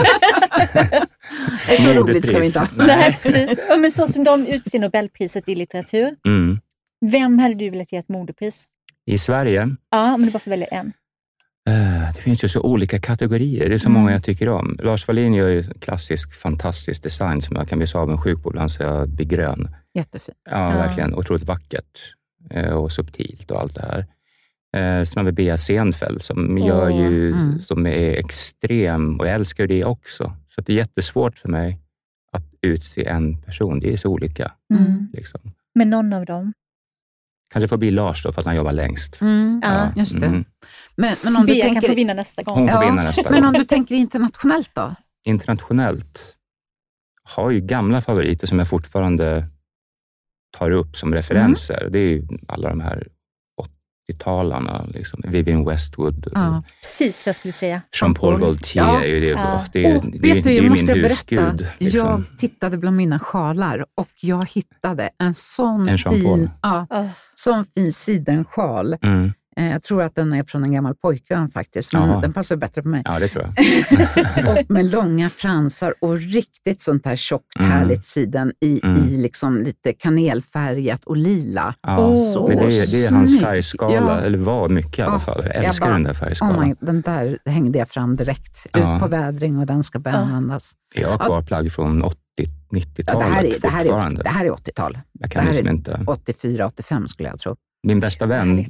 Så roligt ska vi inte ha. Nej, precis. Men så som de utser Nobelpriset i litteratur. Vem hade du velat ge ett modepris? I Sverige? Ja, men du bara får välja en. Det finns ju så olika kategorier. Det är så många jag tycker om. Lars Wallin gör ju klassisk, fantastisk design som jag kan bli så avundsjuk på ibland så jag blir grön. Jättefint. Ja, verkligen. Otroligt vackert och subtilt och allt det här. Sen har vi Bea Senfeldt som gör ju, som är extrem, och jag älskar det också. Så det är jättesvårt för mig att utse en person. Det är så olika. Liksom. Men någon av dem? Kanske får bli Lars då, för att han jobbar längst. Just det. Men om du tänker... kan få vinna nästa gång. Hon får vinna nästa gång. Men om du tänker internationellt då? Internationellt har ju gamla favoriter som jag fortfarande tar upp som referenser. Det är ju alla de här 80-talarna, liksom. Vivienne Westwood. Precis vad jag skulle säga. Jean-Paul Gaultier är ju det är ju min husgud. Liksom. Jag tittade bland mina sjalar och jag hittade en sån fin sidensjal Jag tror att den är från en gammal pojkvän faktiskt, men den passar bättre på mig. Ja, det tror jag. Och med långa fransar och riktigt sånt här tjockt härligt siden i liksom lite kanelfärgat och lila. Ja, så men det är hans färgskala, eller var mycket i alla fall. Jag älskar den där färgskalan. Den där hängde jag fram direkt, ut på vädring och den ska börja användas. Jag har kvar plagg från 80-90-talet fortfarande. Det här är 80-tal. Jag kan liksom inte. 84-85 skulle jag tro. Min bästa vän,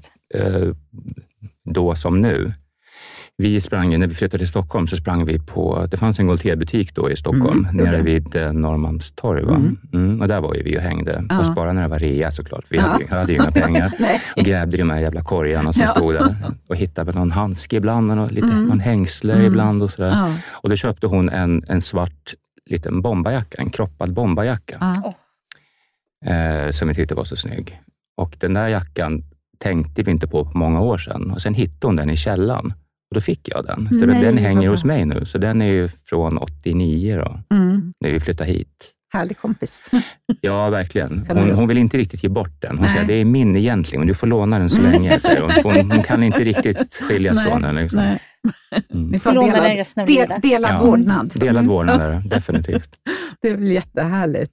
då som nu, vi sprang, när vi flyttade till Stockholm så sprang vi på, det fanns en Gaultier-butik då i Stockholm, nere vid Norrmalmstorg. Och där var ju vi och hängde, fast bara när det var rea såklart. Vi hade ju inga pengar och grävde i de här jävla korgarna som stod där och hittade väl någon handske ibland och någon hängsler ibland och sådär. Och då köpte hon en svart liten bombarjacka, en kroppad bombarjacka som vi tyckte var så snygg. Och den där jackan tänkte vi inte på många år sedan. Och sen hittade hon den i källaren. Och då fick jag den. Så den hänger hos mig nu. Så den är ju från 89 då. När vi flyttade hit. Härlig kompis. Ja, verkligen. Hon vill inte riktigt ge bort den. Hon säger, det är min egentligen. Men du får låna den så länge, säger hon. Hon kan inte riktigt skiljas från den. Liksom. Ni får delad vårdnad. Delad vårdnad är det, definitivt. Det är väl jättehärligt.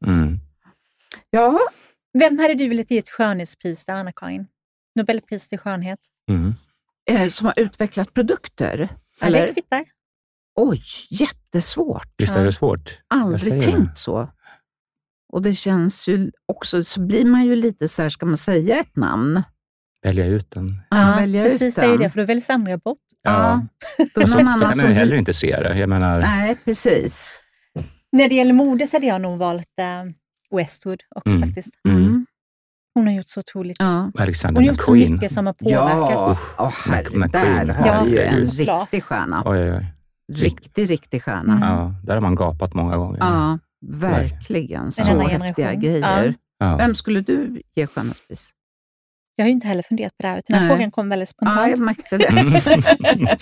Ja. Vem hade du velat ge ett skönhetspris till, Anna-Karin? Nobelpris till skönhet? Som har utvecklat produkter? Eller? Det kvittar. Oj, jättesvårt. Visst är det svårt? Aldrig tänkt så. Och det känns ju också, så blir man ju lite så här, ska man säga ett namn? Välja ut den. Ja, precis, det är det, för då väljs andra bort. Ja. Då så kan man ju heller inte se det. Jag menar... Nej, precis. När det gäller mode så hade jag nog valt Westwood också faktiskt. Hon har gjort så otroligt. Alexander hon har gjort så McQueen. mycket som har påverkat. Där har ju en riktig stjärna. Oj. Riktig stjärna. Ja, där har man gapat många gånger. Ja, verkligen. Så häftiga grejer. Ja. Vem skulle du ge skönhetspris? Jag har ju inte heller funderat på det här, utan den här frågan kom väldigt spontant. Ja, jag märkte det.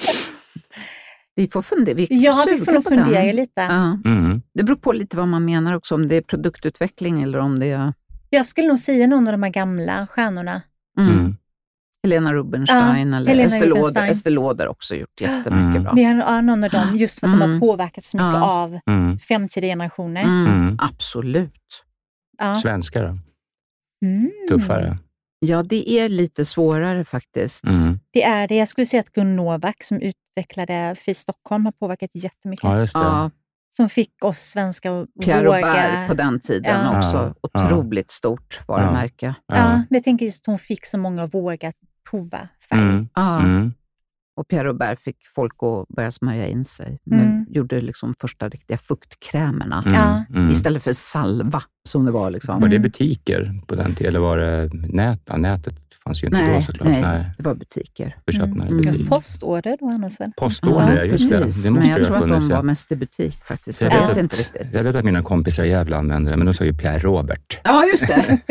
Vi får fundera. Vi får nog fundera lite. Det beror på lite vad man menar också, om det är produktutveckling eller om det är... Jag skulle nog säga någon av de här gamla stjärnorna. Helena Rubinstein eller Estée Lauder också gjort jättemycket bra. Vi har någon av dem, just för att de har påverkat så mycket av framtida generationer. Absolut. Svenskar då? Tuffare. Ja, det är lite svårare faktiskt. Det är det. Jag skulle säga att Gun Novak som utvecklade Fi Stockholm har påverkat jättemycket. Ja, just det. Som fick oss svenskar att Pierre Robert på den tiden också. Otroligt stort varumärke. Ja, jag tänker just att hon fick så många att våga prova färg. Och Pierre Robert fick folk att börja smörja in sig. Men gjorde liksom första riktiga fuktkrämerna. Istället för salva som det var. Liksom. Var det butiker på den tiden? Eller var det nätet? Fanns ju inte då såklart. Nej, det var butiker. Postorder då annars väl? Postorder, just det. Det måste jag tror att de var mest i butik faktiskt. Jag vet inte riktigt. Jag vet att mina kompisar jävla använde det, men de sa ju Pierre Robert. Ja, just det.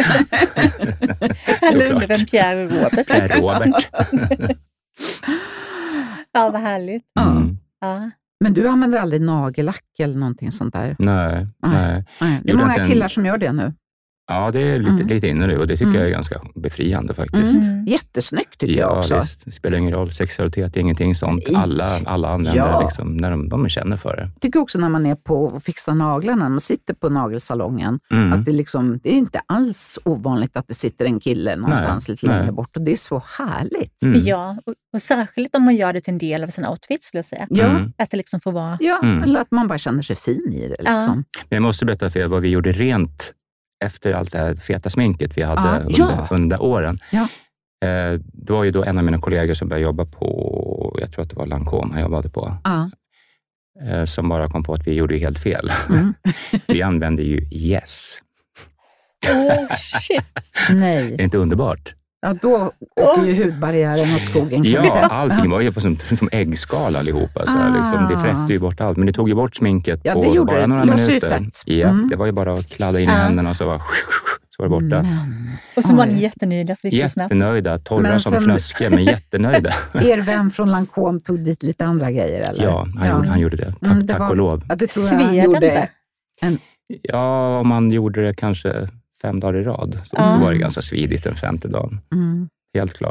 Eller undrar vem Pierre Robert. Pierre Robert. Ja, vad härligt. Ja. Men du använder aldrig nagellack eller någonting sånt där? Nej. Det är många killar som gör det nu. Ja, det är lite inne nu och det tycker jag är ganska befriande faktiskt. Jättesnyggt tycker jag också. Visst. Det spelar ingen roll, sexualitet är ingenting sånt. Alla använder liksom, när de känner för det. Jag tycker också när man är på och fixar naglarna, när man sitter på nagelsalongen, att det är inte alls ovanligt att det sitter en kille någonstans lite längre bort. Och det är så härligt. Ja, och särskilt om man gör det till en del av sina outfits, skulle jag säga. Att det liksom får vara... Ja, eller att man bara känner sig fin i det. Liksom. Men jag måste berätta för er vad vi gjorde rent efter allt det här feta sminket vi hade under åren. Det var ju då en av mina kollegor som började jobba på, jag tror att det var Lancôme han jobbade på, som bara kom på att vi gjorde helt fel. Vi använde ju Yes. Shit. Nej. Är det inte underbart? Ja, då åker ju hudbarriären åt skogen. Allting var ju som äggskal allihopa. Så här, liksom. Det frätte ju bort allt. Men det tog ju bort sminket på bara några minuter. Det var ju bara att kladda in i händerna och så var det borta. Och så var ni jättenöjda för det gick snabbt. Jättenöjda, torra som fnöske, men jättenöjda. Er vän från Lancôme tog dit lite andra grejer, eller? Ja, han gjorde det. Tack och lov. Ja, det tror jag han gjorde. Ja, om man gjorde det kanske 5 dagar i rad. Så då var det ganska svidigt den 5:e dagen. Helt klart.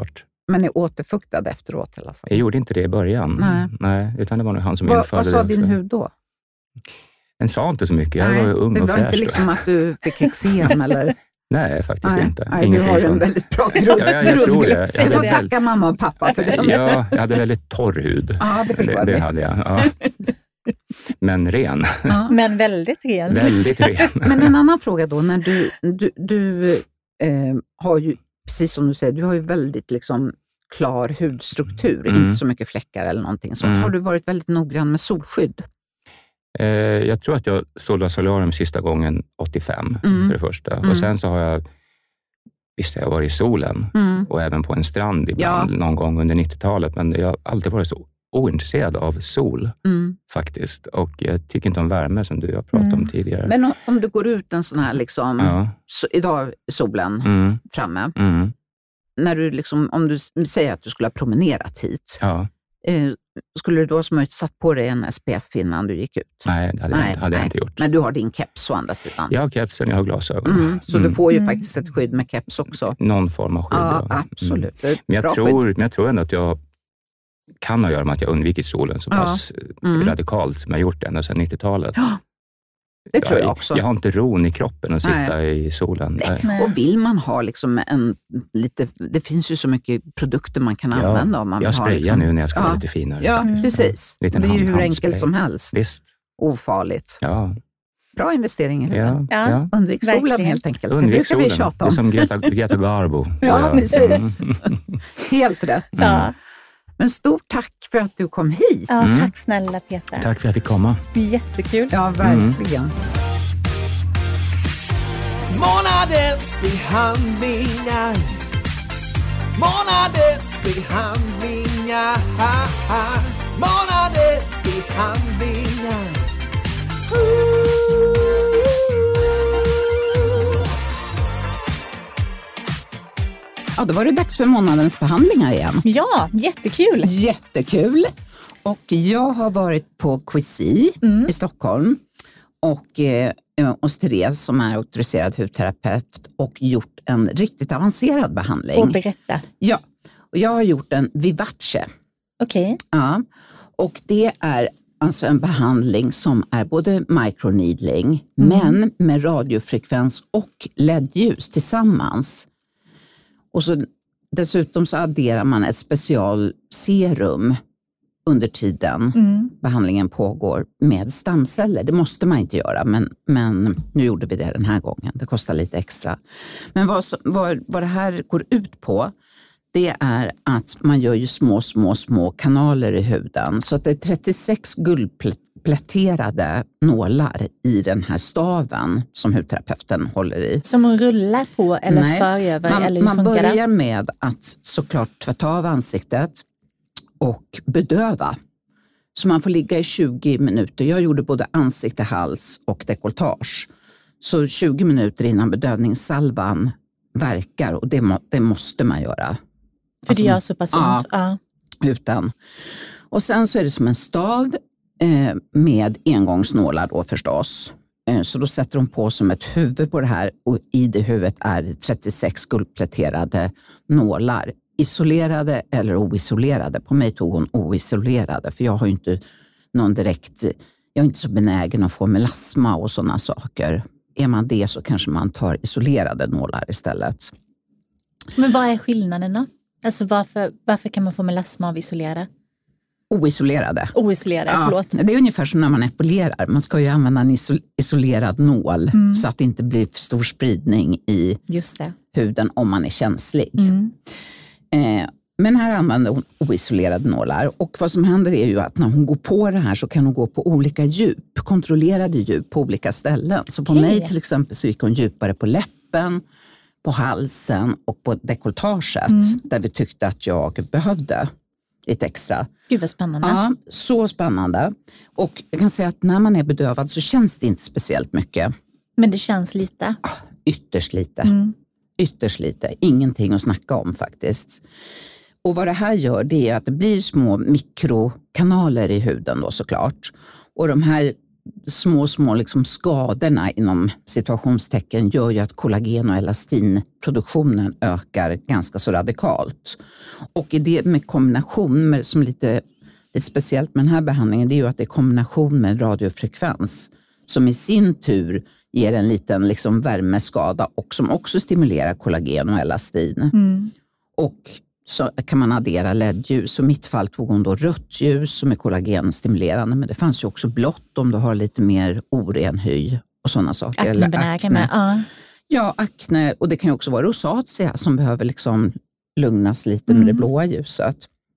Men är återfuktad efteråt i alla fall? Jag gjorde inte det i början. Nej, utan det var nog han som införde det. Vad sa din hud då? Den sa inte så mycket. Jag var ung och fräsch. Det var inte liksom att du fick eksem eller? Nej, faktiskt inte. Nej, du har en väldigt bra grund. Jag tror det. Jag får tacka mamma och pappa för det. Ja, jag hade väldigt torr hud. Ja, det förstår jag. Det hade jag. Ja. Men ren. Ja. Men väldigt ren. Väldigt ren. Men en annan fråga då, när du har ju, precis som du säger, du har ju väldigt liksom klar hudstruktur, inte så mycket fläckar eller någonting. Så har du varit väldigt noggrann med solskydd? Jag tror att jag sålde solarium sista gången 85 för det första. Och sen så har jag, visst jag har varit i solen och även på en strand ibland någon gång under 90-talet. Men jag har alltid varit så ointresserad av sol faktiskt. Och jag tycker inte om värme som du har pratat om tidigare. Men om du går ut en sån här liksom, idag är solen framme. När du liksom, om du säger att du skulle ha promenerat hit. Skulle du då som möjligt satt på dig en SPF innan du gick ut? Nej, det hade jag inte gjort. Men du har din keps å andra sidan? Jag har kepsen, jag har glasögon. Så du får ju faktiskt ett skydd med keps också? Någon form av skydd, ja. Absolut. Men jag tror ändå att jag kan ha att göra med att jag undvikit solen så pass radikalt som jag gjort ända sedan 90-talet. Ja. Det tror jag också. Jag har inte ron i kroppen att sitta i solen. Nej. Och vill man ha liksom det finns ju så mycket produkter man kan använda om man jag sprayar liksom, nu när jag ska vara lite finare. Ja, precis. Det är ju hur enkelt som helst. Visst. Ofarligt. Ja. Bra investering i huden. Ja. Undvik solen helt enkelt. Undvik det brukar vi tjata om. Det är som Greta Garbo. Ja, precis. Helt rätt. Ja. Men stort tack för att du kom hit. Ja, tack snälla Peter. Tack för att jag fick komma. Jättekul. Ja, verkligen. Månadens behandlingar. Månadens behandlingar. Månadens behandlingar. Ja, då var det dags för månadens behandlingar igen. Ja, jättekul. Jättekul. Och jag har varit på Quizy i Stockholm och hos Therese som är auktoriserad hudterapeut och gjort en riktigt avancerad behandling. Och berätta. Ja, och jag har gjort en Vivace. Okej. Ja, och det är alltså en behandling som är både microneedling men med radiofrekvens och LED-ljus tillsammans. Och så, dessutom så adderar man ett specialserum under tiden behandlingen pågår med stamceller. Det måste man inte göra, men nu gjorde vi det den här gången. Det kostar lite extra. Men vad det här går ut på, det är att man gör ju små kanaler i huden. Så att det är 36 guldpläterade nålar i den här staven som hudterapeuten håller i. Som hon rullar på eller för över? Man börjar med att såklart tvätta av ansiktet och bedöva. Så man får ligga i 20 minuter. Jag gjorde både ansikte, hals och dekolletage. Så 20 minuter innan bedövningssalvan verkar, och det måste man göra. För det gör så pass ont? Ja, utan. Och sen så är det som en stav med engångsnålar då förstås. Så då sätter hon på som ett huvud på det här, och i det huvudet är 36 guldpläterade nålar. Isolerade eller oisolerade. På mig tog hon oisolerade, för jag har ju inte någon direkt, jag är inte så benägen att få melasma och sådana saker. Är man det så kanske man tar isolerade nålar istället. Men vad är skillnaden då? Alltså varför kan man få melasma av isolerade? Oisolerade. Förlåt. Det är ungefär som när man epolerar. Man ska ju använda en isolerad nål så att det inte blir för stor spridning i huden om man är känslig. Men här använder hon oisolerade nålar, och vad som händer är ju att när hon går på det här så kan hon gå på olika djup, kontrollerade djup på olika ställen. Så på mig till exempel så gick hon djupare på läppen, på halsen och på dekolletaget där vi tyckte att jag behövde lite extra. Gud vad spännande. Ja, så spännande. Och jag kan säga att när man är bedövad så känns det inte speciellt mycket. Men det känns lite? Ytterst lite. Ytterst lite. Ingenting att snacka om faktiskt. Och vad det här gör, det är att det blir små mikrokanaler i huden då såklart. Och de här små liksom skadorna inom situationstecken gör ju att kollagen- och elastinproduktionen ökar ganska så radikalt. Och i det med kombination med, som lite speciellt med den här behandlingen, det är ju att det är kombination med radiofrekvens som i sin tur ger en liten liksom värmeskada och som också stimulerar kollagen och elastin. Och så kan man addera LED-ljus. Och i mitt fall tog hon då rött ljus som är kollagenstimulerande, men det fanns ju också blått om du har lite mer oren hy och sådana saker. Eller akne. Ja, akne, och det kan ju också vara rosacea som behöver liksom lugnas lite med det blåa ljuset.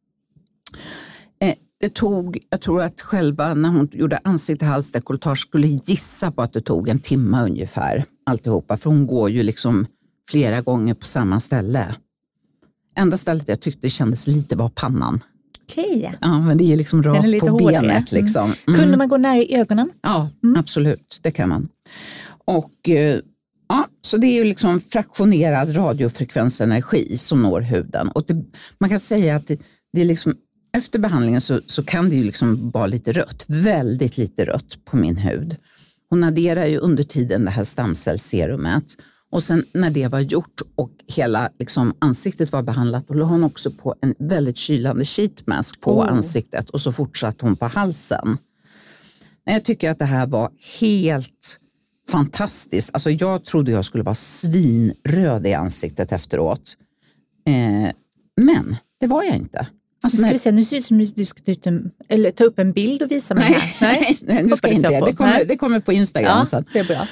Jag tror att själva när hon gjorde ansikte, hals, dekolletage skulle gissa på att det tog 1 timme ungefär alltihopa. För hon går ju liksom flera gånger på samma ställe. Enda stället jag tyckte kändes lite var pannan. Okej. Ja, men det är liksom rakt på hårdare. benet. Liksom. Kunde man gå nära i ögonen? Ja, absolut. Det kan man. Och ja, så det är ju liksom fraktionerad radiofrekvensenergi som når huden. Och man kan säga att det är liksom efter behandlingen så kan det ju liksom vara lite rött. Väldigt lite rött på min hud. Hon adderar ju under tiden det här stamcellserumet. Och sen när det var gjort och hela liksom ansiktet var behandlat, då la hon också på en väldigt kylande sheetmask på ansiktet. Och så fortsatte hon på halsen. Jag tycker att det här var helt fantastiskt. Alltså jag trodde jag skulle vara svinröd i ansiktet efteråt. Men det var jag inte. Alltså, nu ser det ut som du ska ta upp en bild och visa mig här. Nej, det ska inte. Det kommer på Instagram sen. Det är bra.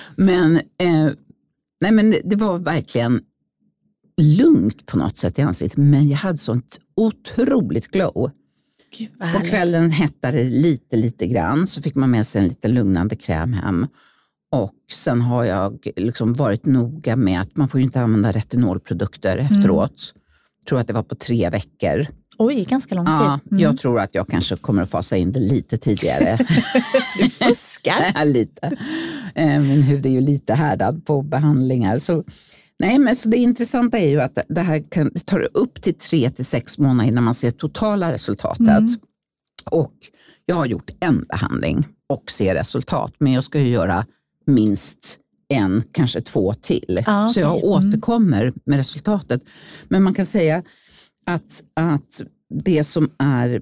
Men det var verkligen lugnt på något sätt i ansiktet. Men jag hade sånt otroligt glow. Gud, på kvällen hettade det lite grann. Så fick man med sig en lite lugnande kräm hem. Och sen har jag liksom varit noga med att man får ju inte använda retinolprodukter efteråt. Jag tror att det var på 3 veckor. Oj, ganska lång tid. Jag tror att jag kanske kommer att fasa in det lite tidigare. Du fuskar. Lite. Min hud är ju lite härdad på behandlingar. Så det intressanta är ju att det här tar upp till 3 till 6 månader innan man ser totala resultatet. Och jag har gjort en behandling och ser resultat. Men jag ska ju göra minst 1, kanske 2 till. Okay. Så jag återkommer med resultatet. Men man kan säga att det som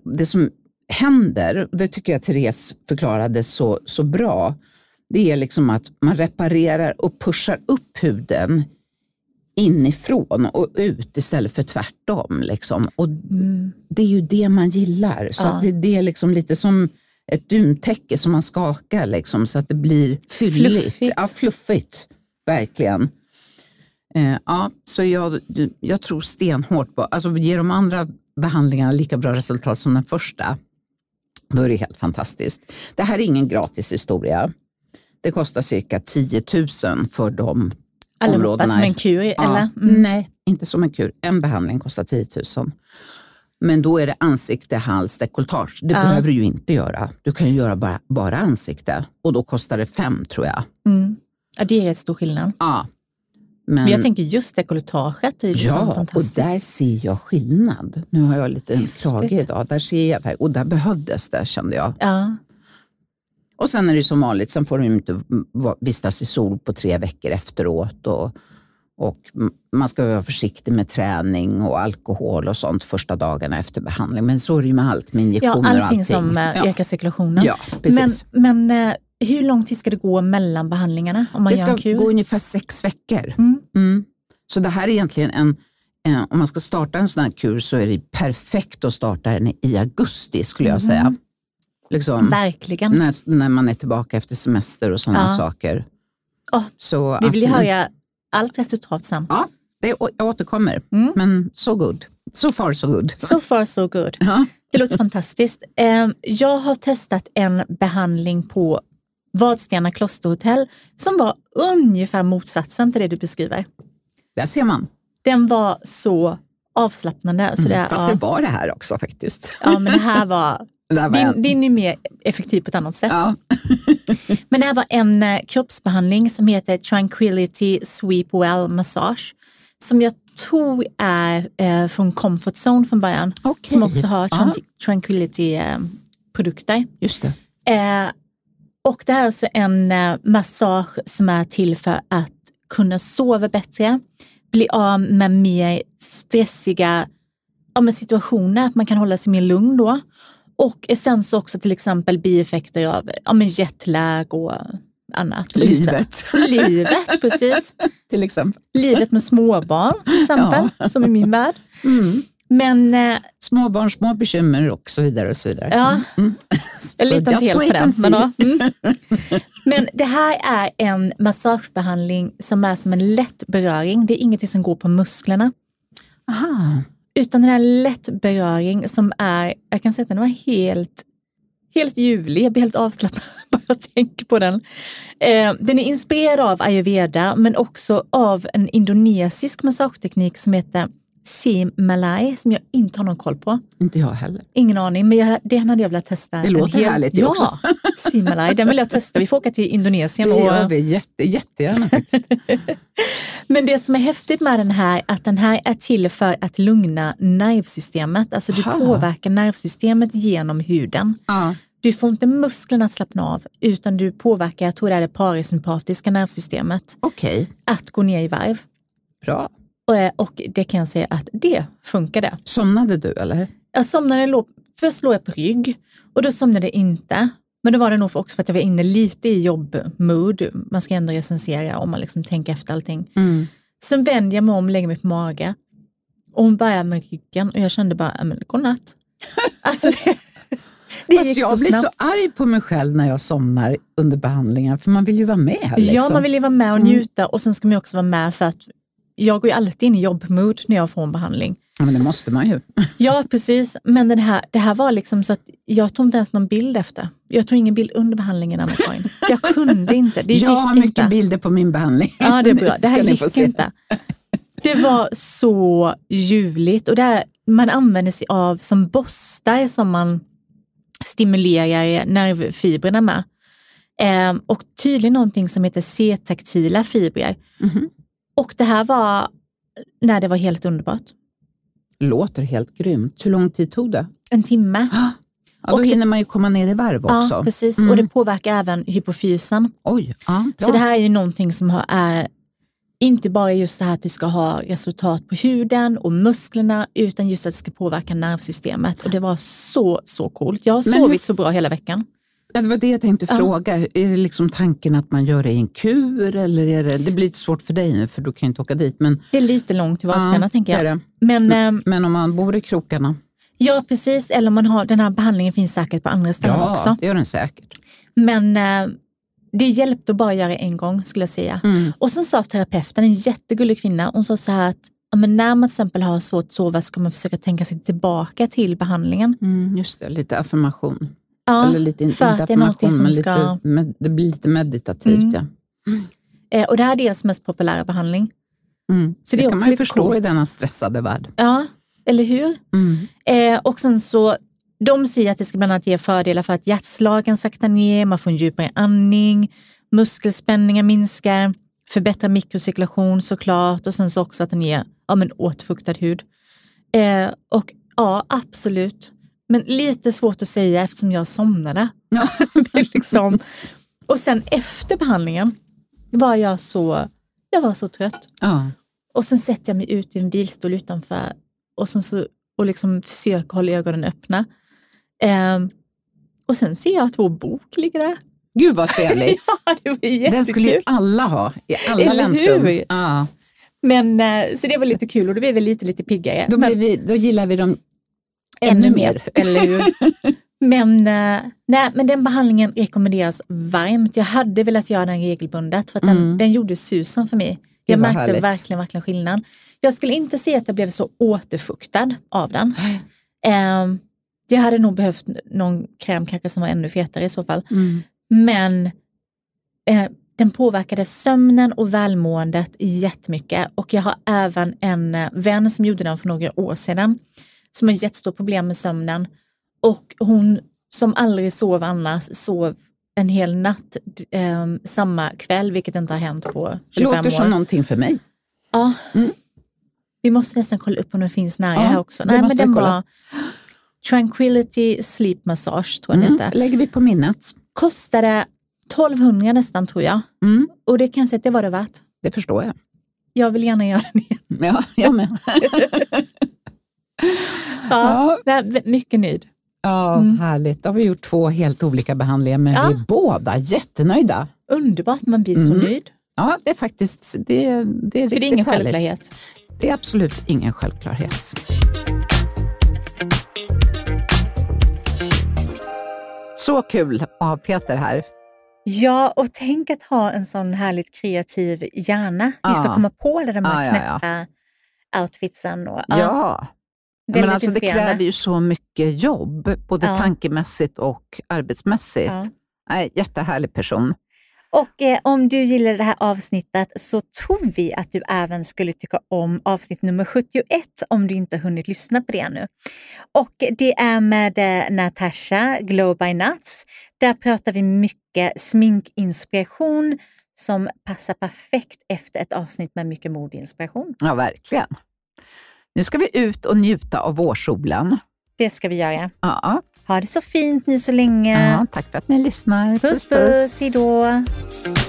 händer, det tycker jag Therese förklarade så bra, det är liksom att man reparerar och pushar upp huden inifrån och ut istället för tvärtom. Liksom. Och det är ju det man gillar. Så att det är liksom lite som ett duntäcke som man skakar liksom, så att det blir fylligt. Fluffigt. Ja, fluffigt. Verkligen. Så jag tror stenhårt på, alltså ger de andra behandlingarna lika bra resultat som den första, då är det helt fantastiskt. Det här är ingen gratis historia. Det kostar cirka 10 000 för de områdena. Som en kur, eller? Nej, inte som en kur. En behandling kostar 10 000. Men då är det ansikte, hals, dekolletage. Det behöver du ju inte göra. Du kan ju göra bara ansikte. Och då kostar det 5, tror jag. Ja, det är ett stor skillnad. Ja. Men jag tänker just dekolletaget är liksom fantastiskt. Och där ser jag skillnad. Nu har jag lite krage idag. Där ser jag, och där behövdes det, kände jag. Ja. Och sen är det som vanligt, sen får du inte vistas i sol på 3 veckor efteråt. Och man ska vara försiktig med träning och alkohol och sånt första dagarna efter behandling. Men så är det ju med allt, med injektioner och allting. Som ökar cirkulationen. Ja, precis. Men hur lång tid ska det gå mellan behandlingarna om man gör en kur? Det ska gå ungefär 6 veckor. Så det här är egentligen om man ska starta en sån här kur, så är det perfekt att starta den i augusti, skulle jag säga. Liksom, verkligen. När man är tillbaka efter semester och sådana saker. Så vi vill ju höra allt resultat sen. Ja, jag återkommer. Men so good. So far so good. So far so good. Det låter fantastiskt. Jag har testat en behandling på Vadstena klosterhotell som var ungefär motsatsen till det du beskriver. Där ser man. Den var så avslappnande. Så fast det var det här också faktiskt. Ja, men det här var... Din är mer effektiv på ett annat sätt. Ja. Men det här var en kroppsbehandling som heter Tranquility Sweep Well Massage. Som jag tror är från Comfort Zone från början. Som också har Tranquility produkter. Just det. Och det här är alltså en massage som är till för att kunna sova bättre, bli av med mer stressiga situationer, att man kan hålla sig mer lugn då. Och sen så också till exempel bieffekter av jetlag och annat. Livet, precis. Till exempel. Livet med småbarn, till exempel, som i min värld. Men småbarn, små bekymmer och så vidare och så vidare. Ja, jag litar inte helt på den. Men det här är en massagebehandling som är som en lätt beröring. Det är ingenting som går på musklerna. Aha. Utan den här lätt beröring som är, jag kan säga att den var helt ljuvlig. Jag blir helt avslappnad bara jag tänker på den. Den är inspirerad av ayurveda, men också av en indonesisk massageteknik som heter Si Malay, som jag inte har någon koll på. Inte jag heller. Ingen aning, men den hade jag velat testa. Det låter härligt också. Ja, Si Malay, den vill jag testa. Vi får åka till Indonesien. Det gör vi jättegärna faktiskt. Men det som är häftigt med den här, att den här är till för att lugna nervsystemet. Alltså du påverkar nervsystemet genom huden. Du får inte musklerna att slappna av, utan du påverkar, jag tror det är det parasympatiska nervsystemet. Okej. Att gå ner i varv. Bra. Och det kan jag säga att det funkade. Somnade du eller? Jag somnade, först låg jag på rygg och då somnade jag inte. Men då var det nog också för att jag var inne lite i jobbmood. Man ska ändå recensera om man liksom tänker efter allting. Sen vände jag mig om och lägger mig på mage. Och hon började med ryggen och jag kände bara, men godnatt. Alltså det gick jag blir så arg på mig själv när jag somnar under behandlingar. För man vill ju vara med. Liksom. Ja, man vill ju vara med och njuta. Och sen ska man också vara med för att jag går ju alltid in i jobbmood när jag får en behandling. Ja, men det måste man ju. Ja, precis. Men det här var liksom så att jag tog inte ens någon bild efter. Jag tog ingen bild under behandlingen, Anna-Karin. Jag kunde inte. Det gick inte. Jag har mycket bilder på min behandling. Ja, det är bra. Det här gick inte. Det var så ljuvligt. Och man använder sig av som borstar som man stimulerar nervfibrerna med. Och tydligen någonting som heter C-taktila fibrer. Och det här var helt underbart. Låter helt grymt. Hur lång tid tog det? 1 timme. Ja, då hinner man ju komma ner i varv också. Ja, precis. Och det påverkar även hypofysen. Oj, ja, så det här är ju någonting som är inte bara just det här att du ska ha resultat på huden och musklerna, utan just att det ska påverka nervsystemet. Och det var så coolt. Jag har sovit så bra hela veckan. Ja, det var det jag tänkte fråga. Är det liksom tanken att man gör det i en kur eller är det blir lite svårt för dig nu för du kan inte åka dit. Men det är lite långt till Vadstena tänker jag. Det. Men om man bor i krokarna? Ja, precis. Eller om man har, den här behandlingen finns säkert på andra ställen också. Ja, det gör den säkert. Men det hjälpte att bara göra en gång skulle jag säga. Och sen sa terapeuten, en jättegullig kvinna, hon sa så här att men när man till exempel har svårt att sova ska man försöka tänka sig tillbaka till behandlingen. Just det, lite affirmation. Ja, eller lite, för att det är någonting som ska... det blir lite meditativt, och det här är deras mest populära behandling. Så det är kan man ju förstå coolt. I denna stressade värld. Ja, eller hur? Och sen så, de säger att det ska bland annat ge fördelar för att hjärtslagen saktar ner, man får en djupare andning, muskelspänningar minskar, förbättrar mikrocirkulation såklart, och sen så också att den ger återfuktad hud. Och ja, absolut. Men lite svårt att säga eftersom jag somnade. Ja. Liksom. Och sen efter behandlingen var jag var så trött. Ja. Och sen sätter jag mig ut i en bilstol utanför och liksom försöker hålla ögonen öppna. Och sen ser jag att vår bok ligger där. Gud vad trevligt. Ja, det var jättekul. Den skulle ju alla ha i alla väntrum. Ja. Men så det var lite kul och då blev vi lite piggare. Då gillar vi dem ännu mer. Eller hur? Men den behandlingen rekommenderas varmt. Jag hade velat göra den regelbundet för att den gjorde susen för mig. Jag märkte verkligen skillnad. Jag skulle inte säga att jag blev så återfuktad av den. Jag hade nog behövt någon kräm kanske som var ännu fetare i så fall. Men den påverkade sömnen och välmåendet jättemycket. Och jag har även en vän som gjorde den för några år sedan. Som har jättestora problem med sömnen. Och hon som aldrig sov annars sov en hel natt samma kväll, vilket inte har hänt på 25 år. Det låter som någonting för mig. Ja. Vi måste nästan kolla upp om den finns nära här också. Nej, men den var Tranquility Sleep Massage tror jag det heter. Lägger vi på minnet. Kostade 1200 nästan tror jag. Och det kan jag säga att det var det värt. Det förstår jag. Jag vill gärna göra det igen. Ja, jag med. Mycket nöjd. Ja, härligt. Då har vi gjort 2 helt olika behandlingar, men vi är båda jättenöjda. Underbart, man blir så nöjd. Ja, det är faktiskt, det är riktigt För det är ingen härligt. Självklarhet. Det är absolut ingen självklarhet. Så kul av Peter här. Ja, och tänk att ha en sån härligt kreativ hjärna. Just att komma på det där med att knäppa outfitsen. Och, men alltså det kräver ju så mycket jobb, både tankemässigt och arbetsmässigt. Jättehärlig person. Och om du gillar det här avsnittet så tror vi att du även skulle tycka om avsnitt nummer 71 om du inte hunnit lyssna på det nu. Och det är med Natasha, Glow by Nuts. Där pratar vi mycket sminkinspiration som passar perfekt efter ett avsnitt med mycket modinspiration. Ja, verkligen. Nu ska vi ut och njuta av vårsolen. Det ska vi göra. Ja. Ha det så fint nu så länge. Ja, tack för att ni lyssnar. Puss, puss. Hejdå.